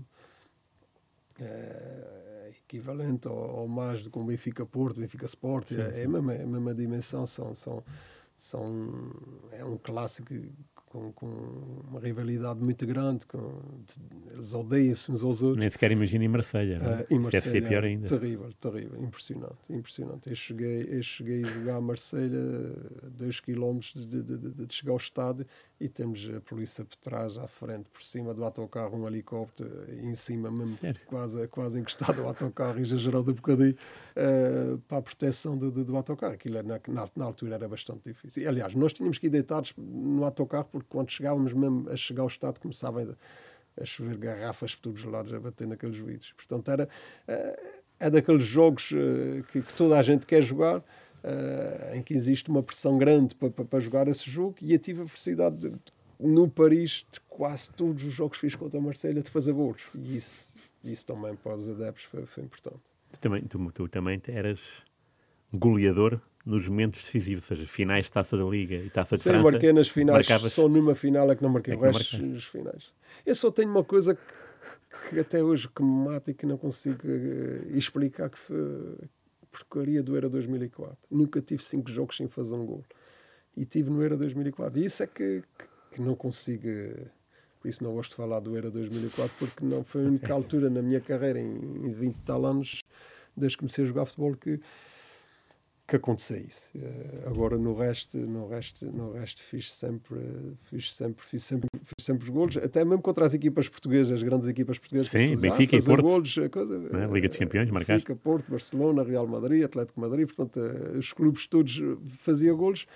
Uh, equivalente ao, ao mais de como Benfica Porto, Benfica Sport, sim, é, sim. É, a mesma, é a mesma dimensão, são, são, são, é um clássico com, com uma rivalidade muito grande, com, eles odeiam-se uns aos outros. Nem sequer imagino em Marselha, não é? Uh, em Marselha, deve ser pior ainda. Terrível, terrível, impressionante, impressionante. Eu cheguei, eu cheguei a jogar a Marselha a dois quilómetros de, de, de, de chegar ao estádio e temos a polícia por trás, à frente, por cima do autocarro, um helicóptero, e em cima mesmo, quase, quase encostado ao autocarro, exagerado um bocadinho, uh, para a proteção do, do, do autocarro. Aquilo na, na, na altura era bastante difícil. E, aliás, nós tínhamos que ir deitados no autocarro, porque quando chegávamos mesmo a chegar ao estádio, começavam a, a chover garrafas por todos os lados, a bater naqueles vidros. Portanto, era, uh, é daqueles jogos uh, que, que toda a gente quer jogar, uh, em que existe uma pressão grande para, para, para jogar esse jogo, e eu tive a felicidade de, de, no Paris, de quase todos os jogos que fiz contra a Marselha, de fazer golos. E isso, isso também para os adeptos foi, foi importante. Tu também, tu, tu também eras goleador nos momentos decisivos, ou seja, finais de Taça da Liga e Taça de Sim, França. marquei nas finais, marcavas... só numa final é que não marquei, é o resto nos finais. Eu só tenho uma coisa que, que até hoje que me mata e que não consigo uh, explicar, que foi porcaria do Euro dois mil e quatro. Nunca tive cinco jogos sem fazer um gol. E tive no Euro dois mil e quatro. E isso é que, que, que não consigo... Uh, por isso não gosto de falar do Euro dois mil e quatro, porque não foi a única altura na minha carreira, em, em vinte e tal anos, desde que comecei a jogar futebol, que que aconteceu isso. Uh, agora no resto, no resto, no resto fiz sempre, fiz sempre, fiz sempre, fiz sempre os golos, até mesmo contra as equipas portuguesas, as grandes equipas portuguesas. Sim, fazer, Benfica ah, e Porto. Golos, coisa, é? Liga dos Campeões, uh, marcaste. Benfica, Porto, Barcelona, Real Madrid, Atlético de Madrid, portanto, uh, os clubes todos faziam golos.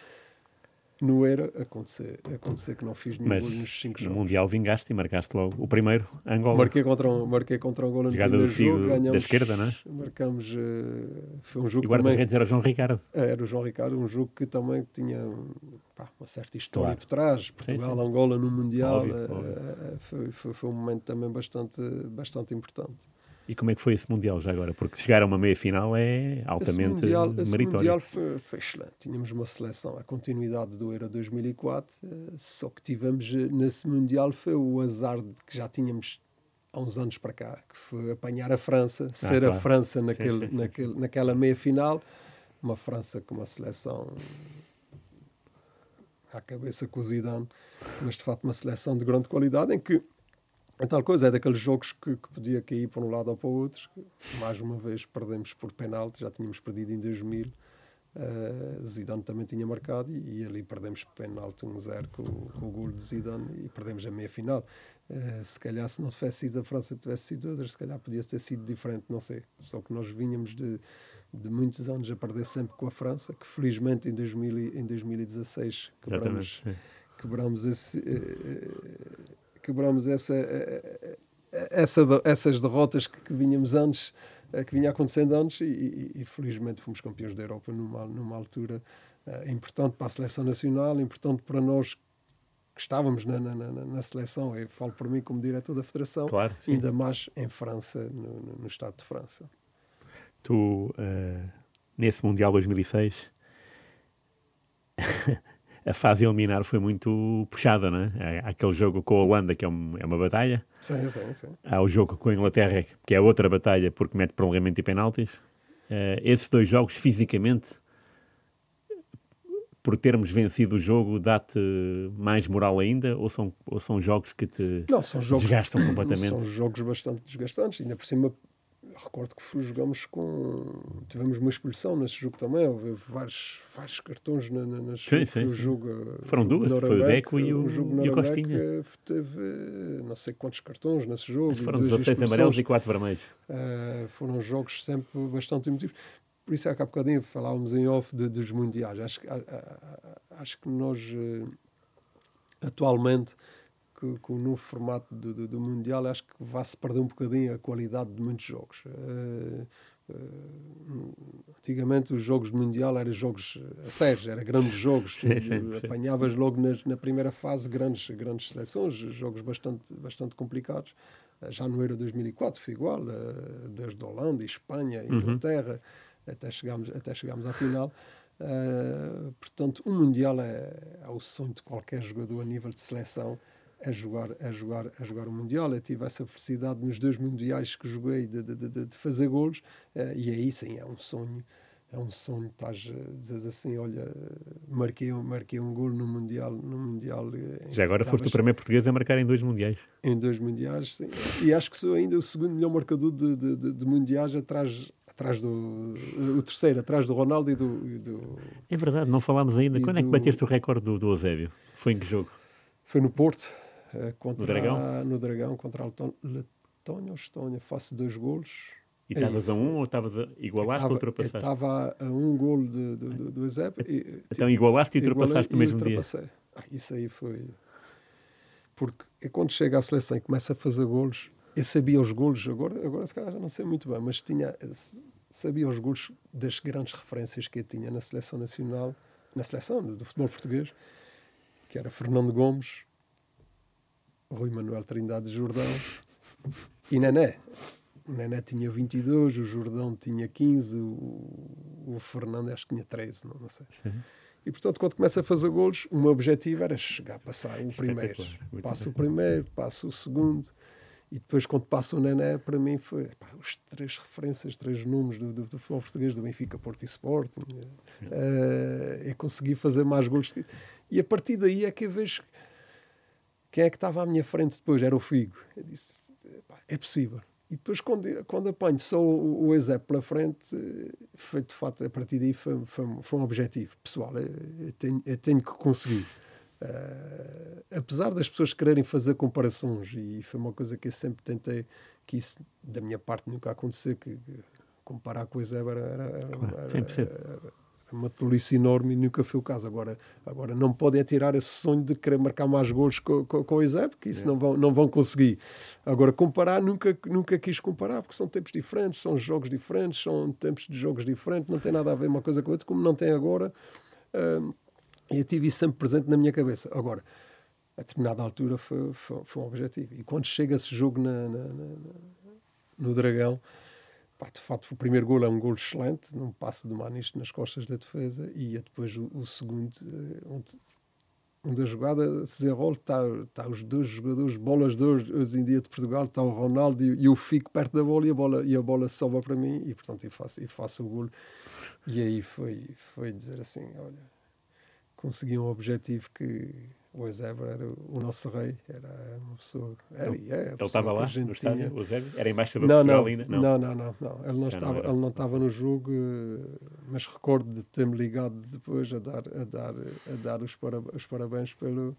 No Euro acontecer, acontecer que não fiz nenhum Mas gol nos cinco no jogos. Mundial vingaste e marcaste logo o primeiro, Angola. Marquei contra um, marquei contra um gol no Jogada primeiro do Figo jogo, ganhamos, da esquerda, não é? Marcamos, uh, foi um jogo e também... guarda-redes era o João Ricardo. Era o João Ricardo, um jogo que também tinha pá, uma certa história Claro. por trás. Portugal, sim, sim. Angola no Mundial, óbvio, uh, óbvio. Foi, foi, foi um momento também bastante, bastante importante. E como é que foi esse Mundial já agora? Porque chegar a uma meia-final é altamente esse mundial, meritório. Esse Mundial foi, foi excelente. Tínhamos uma seleção, a continuidade do Euro dois mil e quatro, só que tivemos nesse Mundial foi o azar de que já tínhamos há uns anos para cá, que foi apanhar a França, ah, ser claro. a França naquele, sim, sim, naquele, sim. naquela meia-final. Uma França com uma seleção à cabeça com o Zidane, mas de facto uma seleção de grande qualidade, em que a tal coisa é daqueles jogos que, que podia cair para um lado ou para o outro. Mais uma vez perdemos por penalti, já tínhamos perdido em dois mil. Uh, Zidane também tinha marcado e, e ali perdemos por penalti um zero com, com o gol de Zidane e perdemos a meia-final. Uh, se calhar se não tivesse sido a França, tivesse sido outra, se calhar podia ter sido diferente, não sei. Só que nós vinhamos de, de muitos anos a perder sempre com a França, que felizmente em, dois mil, em dois mil e dezasseis quebramos, quebramos esse... Uh, quebramos essa, essa, essas derrotas que, que vinhamos antes, que vinha acontecendo antes, e, e, e felizmente fomos campeões da Europa numa, numa altura uh, importante para a seleção nacional, importante para nós que estávamos na, na, na, na seleção. Eu falo por mim como diretor da Federação, claro, ainda mais em França, no, no, no estado de França. Tu, uh, nesse Mundial dois mil e seis... a fase eliminar foi muito puxada, não é? Há aquele jogo com a Holanda, que é, um, é uma batalha. Sim, sim, sim. Há o jogo com a Inglaterra, que é outra batalha, porque mete prolongamento e penaltis. Uh, esses dois jogos, fisicamente, por termos vencido o jogo, dá-te mais moral ainda? Ou são, ou são jogos que te não, são jogos, desgastam completamente? São jogos bastante desgastantes. Ainda por cima, recordo que jogamos com... Tivemos uma expulsão nesse jogo também. Houve vários, vários cartões na, na, nesse sim, jogo. sim, o sim. jogo Foram jogo duas, foi o Deco e o, o, jogo e o Costinha. Teve não sei quantos cartões nesse jogo. Mas foram dezasseis amarelos e quatro vermelhos. Uh, foram jogos sempre bastante emotivos. Por isso é que há bocadinho falávamos em off de, dos mundiais. Acho, a, a, acho que nós, uh, atualmente, com, com o novo formato do, do, do Mundial, acho que vai-se perder um bocadinho a qualidade de muitos jogos. Uh, uh, antigamente os jogos do Mundial eram jogos a sério, eram grandes jogos. Sim, sim, sim. Apanhavas logo na, na primeira fase grandes, grandes seleções, jogos bastante, bastante complicados. Uh, já no Euro dois mil e quatro foi igual, uh, desde a Holanda, Espanha, Inglaterra, uhum. até, chegámos, até chegámos à final. Uh, portanto, o Mundial é, é o sonho de qualquer jogador a nível de seleção. A jogar, a, jogar, a jogar o Mundial. Eu tive essa felicidade nos dois Mundiais que joguei de, de, de, de fazer golos, uh, e aí sim é um sonho é um sonho, estás a dizer assim, olha, marquei, marquei um golo no Mundial. No mundial Já agora foste o primeiro português a marcar em dois Mundiais. Em dois Mundiais, sim. E acho que sou ainda o segundo melhor marcador de, de, de, de Mundiais atrás, atrás do... O terceiro, atrás do Ronaldo e do... E do é verdade, não falámos ainda. Quando do, é que bateste o recorde do, do Eusébio? Foi em que jogo? Foi no Porto. Contra, no Dragão? No Dragão, contra o Letónia ou Estónia. Faço dois golos. E estavas a um ou estavas a... igualaste ou ultrapassaste? Estava a um golo do, do, do, do Eusébio. E, então tipo, igualaste e ultrapassaste no mesmo dia? Ah, isso aí foi... Porque é quando chega à seleção e começa a fazer golos, eu sabia os golos, agora, agora se calhar já não sei muito bem, mas tinha, sabia os golos das grandes referências que eu tinha na seleção nacional, na seleção do, do futebol português, que era Fernando Gomes, Rui Manuel Trindade de Jordão e Nené. O Nené tinha vinte e dois, o Jordão tinha quinze, o, o Fernando acho que tinha treze, não, não sei. Sim. E, portanto, quando começa a fazer golos, o meu objetivo era chegar a passar o primeiro. Passo o primeiro, passo o segundo. E depois, quando passo o Nené, para mim foi pá, os três referências, três números do, do, do futebol português, do Benfica, Porto e Sporting. Uh, eu consegui fazer mais golos. E a partir daí é que eu vejo quem é que estava à minha frente depois. Era o Figo. Eu disse, pá, é possível. E depois, quando, quando apanho só o, o Eusébio pela frente, foi, de fato, a partir daí foi, foi, foi um objetivo pessoal. Eu, eu, tenho, eu tenho que conseguir. Uh, apesar das pessoas quererem fazer comparações, e foi uma coisa que eu sempre tentei, que isso, da minha parte, nunca aconteceu, que, que comparar com o Eusébio era, era, era, claro, era, era uma tolice enorme e nunca foi o caso. Agora, agora não podem tirar esse sonho de querer marcar mais golos com, com, com o Eusébio, porque isso é. não, vão, não vão conseguir. Agora, comparar, nunca, nunca quis comparar, porque são tempos diferentes, são jogos diferentes, são tempos de jogos diferentes, não tem nada a ver uma coisa com a outra, como não tem agora. Um, e eu tive isso sempre presente na minha cabeça. Agora, a determinada altura foi, foi, foi um objetivo. E quando chega esse jogo na, na, na, no Dragão, pá, de facto, o primeiro golo é um golo excelente, num passe de Maniche nas costas da defesa, e é depois o, o segundo, onde, onde a jogada se desenrola, está tá os dois jogadores, bolas de hoje em dia de Portugal, está o Ronaldo e, e eu fico perto da bola e a bola, e a bola sobe para mim, e portanto eu faço, eu faço o golo. E aí foi, foi dizer assim, olha, consegui um objetivo que o Eusébio era o nosso rei, era uma pessoa... Era, ele é, ele estava lá no estádio, o Eusébio? Era embaixador não, de Portugal não, ainda? Não, não, não, não, não. Ele, não estava, não ele não estava no jogo, mas recordo de ter-me ligado depois a dar, a dar, a dar os, para, os parabéns pelo,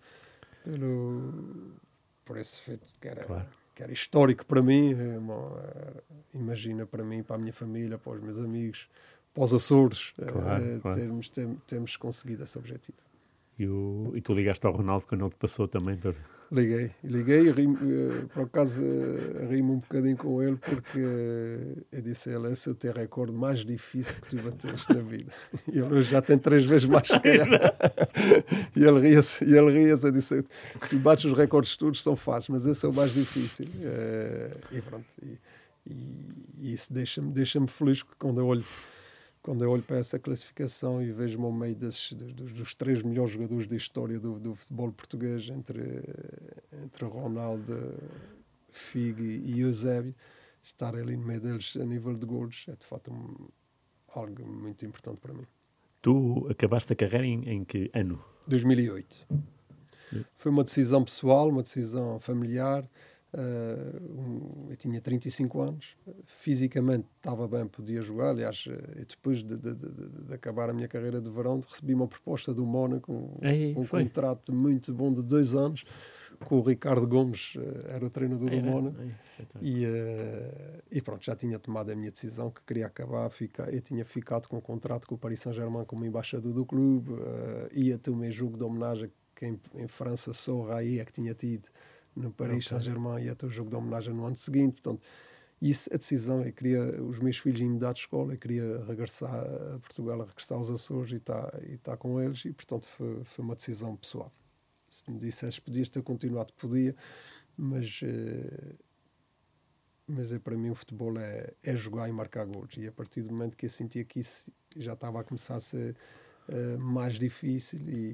pelo, por esse feito que era, claro. que era histórico para mim, era, imagina para mim, para a minha família, para os meus amigos, para os Açores, claro, uh, claro. Termos, ter, termos conseguido esse objetivo. E, o, e tu ligaste ao Ronaldo quando ele te passou também? Para... Liguei, liguei e ri, uh, por acaso uh, ri-me um bocadinho com ele, porque uh, eu disse a ele, esse é o teu recorde mais difícil que tu bateste na vida. E ele hoje já tem três vezes mais, se calhar. E ele ria-se, e ele ria-se, eu disse, tu bates os recordes todos, são fáceis, mas esse é o mais difícil. Uh, e pronto, e, e, e isso deixa-me, deixa-me feliz, porque quando eu olho Quando eu olho para essa classificação e vejo-me ao meio desses, dos, dos três melhores jogadores da história do, do futebol português, entre, entre Ronaldo, Figo e Eusébio, estar ali no meio deles a nível de golos é de fato um, algo muito importante para mim. Tu acabaste a carreira em, em que ano? dois mil e oito. Foi uma decisão pessoal, uma decisão familiar. Uh, um, eu tinha trinta e cinco anos, fisicamente estava bem, podia jogar. Aliás, depois de, de, de, de acabar a minha carreira de verão, recebi uma proposta do Mónaco, um, Ei, um foi. contrato muito bom de dois anos, com o Ricardo Gomes, uh, era o treinador ei, do Mónaco. ei, e, uh, e pronto, já tinha tomado a minha decisão que queria acabar. Ficar, eu tinha ficado com um contrato com o Paris Saint-Germain como embaixador do clube, uh, ia ter o meu jogo de homenagem que em, em França só o Raí é que tinha tido no Paris okay. Saint-Germain, ia ter o jogo de homenagem no ano seguinte. Portanto, isso, a decisão, eu queria, os meus filhos iam mudar de escola, eu queria regressar a Portugal, a regressar aos Açores e estar e tá com eles, e portanto foi, foi uma decisão pessoal. Se me dissesse, podias ter continuado, podia, mas, uh, mas é, para mim o futebol é, é jogar e marcar golos, e a partir do momento que eu sentia que isso já estava a começar a ser uh, mais difícil,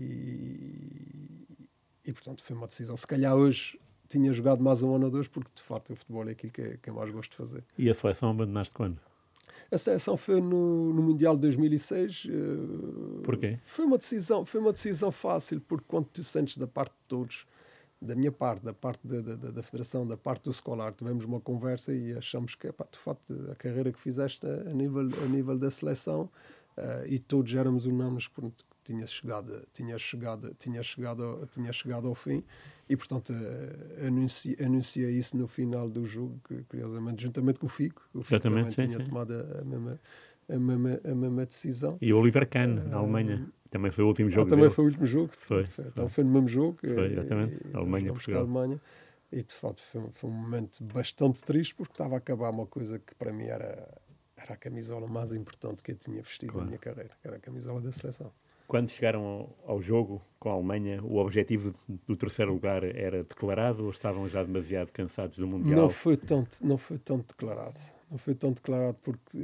e, e portanto foi uma decisão. Se calhar hoje tinha jogado mais um ano ou dois, porque de facto o futebol é aquilo que, que eu mais gosto de fazer. E a seleção abandonaste quando? A seleção foi no, no Mundial de dois mil e seis. Uh, Porquê? Foi uma decisão, foi uma decisão fácil, porque quando tu sentes da parte de todos, da minha parte, da parte da, da, da Federação, da parte do escolar, tivemos uma conversa e achamos que, epá, de facto, a carreira que fizeste a nível, a nível da seleção, uh, e todos éramos unânimes, porque tinha chegado, tinha chegado, tinha chegado, tinha chegado ao fim, e portanto uh, anunciei, anunciei isso no final do jogo, que, curiosamente, juntamente com o Figo. O Figo também sim, tinha sim. tomado a, a, mesma, a, mesma, a mesma decisão. E o Oliver Kahn, uh, na Alemanha. Também foi o último jogo ah, também dele. foi o último jogo. Foi. foi então foi no mesmo jogo. Foi, exatamente. E, Alemanha, Portugal. Alemanha. E de facto foi, foi um momento bastante triste, porque estava a acabar uma coisa que para mim era, era a camisola mais importante que eu tinha vestido claro. na minha carreira, que era a camisola da seleção. Quando chegaram ao, ao jogo com a Alemanha, o objetivo do terceiro lugar era declarado ou estavam já demasiado cansados do Mundial? Não foi tão, não foi tão declarado. Não foi tão declarado porque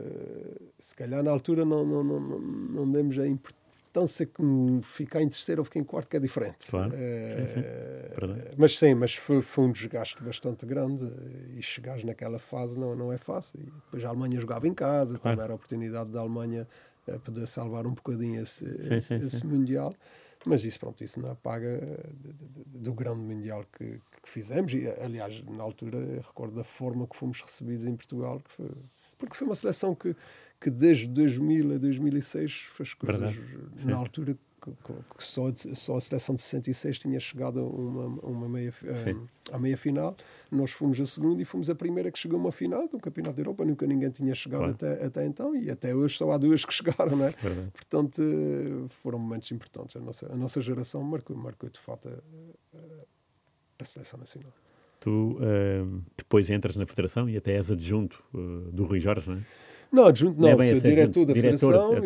uh, se calhar na altura não, não, não, não, não demos a importância que ficar em terceiro ou ficar em quarto, que é diferente. Claro. Uh, sim, sim. Mas sim, mas foi, foi um desgaste bastante grande, e chegares naquela fase não, não é fácil. E depois a Alemanha jogava em casa, claro. também era a oportunidade da Alemanha uh, poder salvar um bocadinho esse, sim, esse, sim, esse sim. Mundial. Mas isso, pronto, isso não apaga de, de, de, do grande Mundial que, que fizemos. E, aliás, na altura, recordo da forma que fomos recebidos em Portugal, que foi, porque foi uma seleção que, que desde dois mil a dois mil e seis fez coisas. Verdade. Na altura que, que só, só a seleção de sessenta e seis tinha chegado a uma, uma meia, a, a meia final. Nós fomos a segunda e fomos a primeira que chegou a uma final do Campeonato da Europa. Nunca ninguém tinha chegado claro. até, até então, e até hoje só há duas que chegaram, não é? Verdade. Portanto, foram momentos importantes. A nossa, a nossa geração marcou, marcou de fato a, a, a seleção nacional. Tu uh, depois entras na Federação e até és adjunto uh, do Rui Jorge, não é? Não, adjunto não, não é sou diretor da diretor, Federação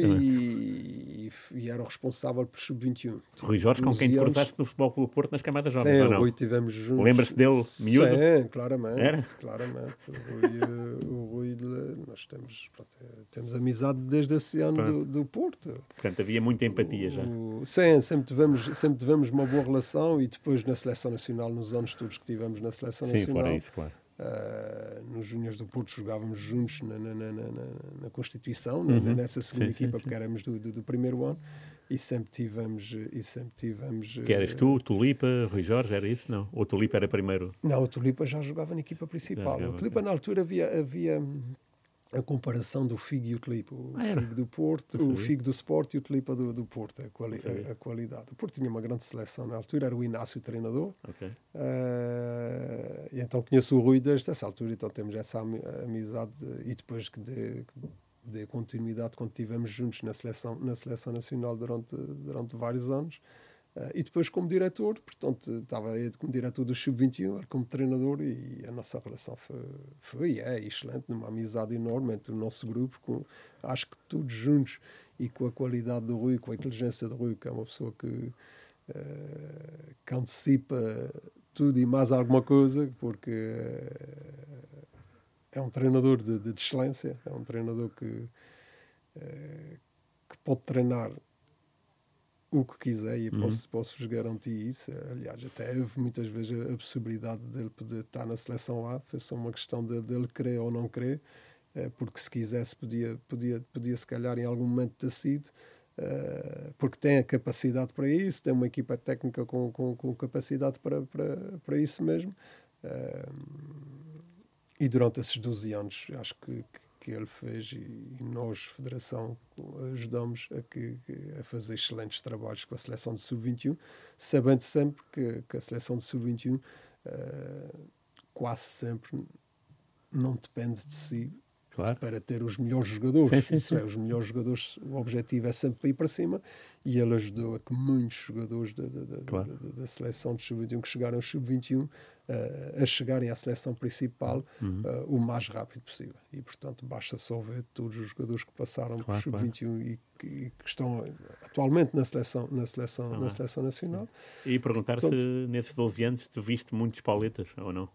e, e era o responsável por sub vinte e um. Rui Jorge, com quem te cruzaste no Futebol Clube Porto nas camadas jovens, sim, ou não? O Rui tivemos juntos. Lembra-se dele, miúdo? Sim, claramente. Era? Claramente. O Rui, o Rui nós temos, pronto, temos amizade desde esse ano do, do Porto. Portanto, havia muita empatia já. O, sim, sempre tivemos, sempre tivemos uma boa relação, e depois na Seleção Nacional, nos anos todos que tivemos na Seleção sim, Nacional. Sim, fora isso, claro. Uh, nos Júniores do Porto jogávamos juntos na, na, na, na, na Constituição, uhum. nessa segunda sim, equipa, sim, porque sim. éramos do, do, do primeiro ano, e sempre tivemos... E sempre tivemos que eras tu, Tulipa, Rui Jorge, era isso? Não? Ou o Tulipa era primeiro? Não, o Tulipa já jogava na equipa principal. O Tulipa, na altura, havia... havia a comparação do Figo e o Tulipa. O ah, Figo do Porto, o Figo do Sport e o Tulipa do, do Porto, a, quali a, a qualidade. O Porto tinha uma grande seleção na altura, era o Inácio o treinador. Okay. Uh, e então conheço o Rui desde essa altura, então temos essa amizade, e depois que dê, que dê continuidade quando estivemos juntos na seleção, na seleção nacional durante, durante vários anos. Uh, e depois como diretor, portanto, estava aí como diretor do sub vinte e um, como treinador, e a nossa relação foi, foi é excelente, numa amizade enorme entre o nosso grupo, com, acho que todos juntos, e com a qualidade do Rui, com a inteligência do Rui, que é uma pessoa que, uh, que antecipa tudo e mais alguma coisa, porque uh, é um treinador de, de excelência, é um treinador que, uh, que pode treinar o que quiser, e uhum. posso, posso garantir isso. Aliás, até houve muitas vezes a, a possibilidade dele poder estar na seleção A, foi só uma questão de, dele querer ou não querer, eh, porque se quisesse podia, podia, podia se calhar em algum momento ter sido, eh, porque tem a capacidade para isso, tem uma equipa técnica com, com, com capacidade para, para, para isso mesmo, eh, e durante esses doze anos acho que, que que ele fez, e nós, Federação, ajudamos a, que, a fazer excelentes trabalhos com a seleção de sub vinte e um, sabendo sempre que, que a seleção de sub vinte e um uh, quase sempre não depende de si, claro, para ter os melhores jogadores. Sim, sim, Isso sim. é, os melhores jogadores, o objetivo é sempre para ir para cima, e ele ajudou a que muitos jogadores da, da, da, claro. da, da, da seleção de sub vinte e um que chegaram ao sub vinte e um Uh, a chegarem à seleção principal uhum. uh, o mais rápido possível. E, portanto, basta só ver todos os jogadores que passaram claro, por sub vinte e um claro. e, que, e que estão atualmente na seleção, na seleção, ah, na seleção nacional. E perguntar portanto, se nesses doze anos tu viste muitos pauletas ou não?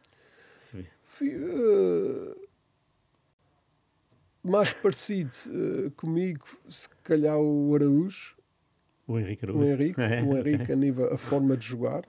Vi, uh, mais parecido uh, comigo, se calhar o Araújo. O Henrique Araújo. O Henrique, o Henrique a nível, a forma de jogar.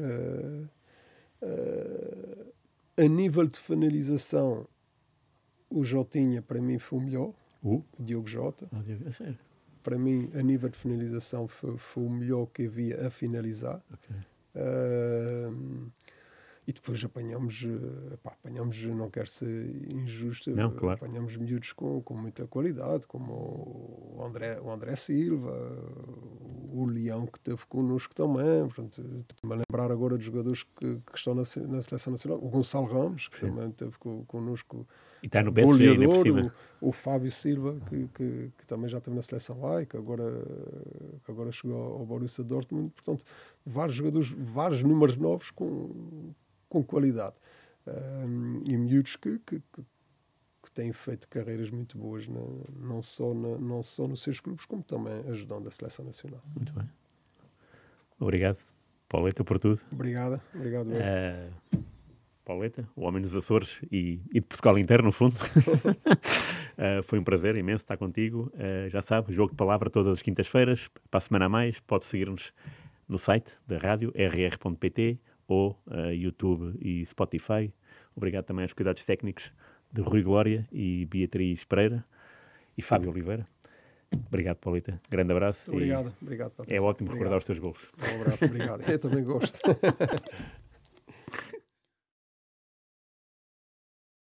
Uh, Uh, a nível de finalização, o Jotinha, para mim, foi o melhor. Uh? O Diogo Jota. Oh, Diogo, é sério? Para mim, a nível de finalização, foi, foi o melhor que havia a finalizar. Okay. Uh, e depois apanhamos, pá, apanhamos, não quero ser injusto, não, claro. apanhamos miúdos com, com muita qualidade, como o André, o André Silva, o Leão, que esteve connosco também. Portanto, estou-me a lembrar agora dos jogadores que, que estão na, na Seleção Nacional. O Gonçalo Ramos, que Sim. também esteve connosco. E está no P S G ainda por cima. O, o Fábio Silva, que, que, que também já esteve na Seleção A e que agora, que agora chegou ao Borussia Dortmund. Portanto, vários jogadores, vários números novos com, com qualidade. Um, e miúdos que, que, que, que têm feito carreiras muito boas, na, não, só na, não só nos seus clubes, como também ajudando a Seleção Nacional. Muito bem. Obrigado, Pauleta, por tudo. Obrigado. Obrigado. Uh... Pauleta, o homem dos Açores e, e de Portugal inteiro, no fundo. uh, foi um prazer imenso estar contigo. Uh, já sabe, jogo de palavra todas as quintas-feiras, para a semana a mais. Pode seguir-nos no site da rádio, r r ponto p t, ou uh, YouTube e Spotify. Obrigado também aos cuidados técnicos de Rui Glória e Beatriz Pereira e Fábio Oliveira. Obrigado, Pauleta. Grande abraço. Obrigado. Obrigado, Patrícia. É ótimo obrigado. Recordar os teus golos. Um abraço, obrigado. Eu também gosto.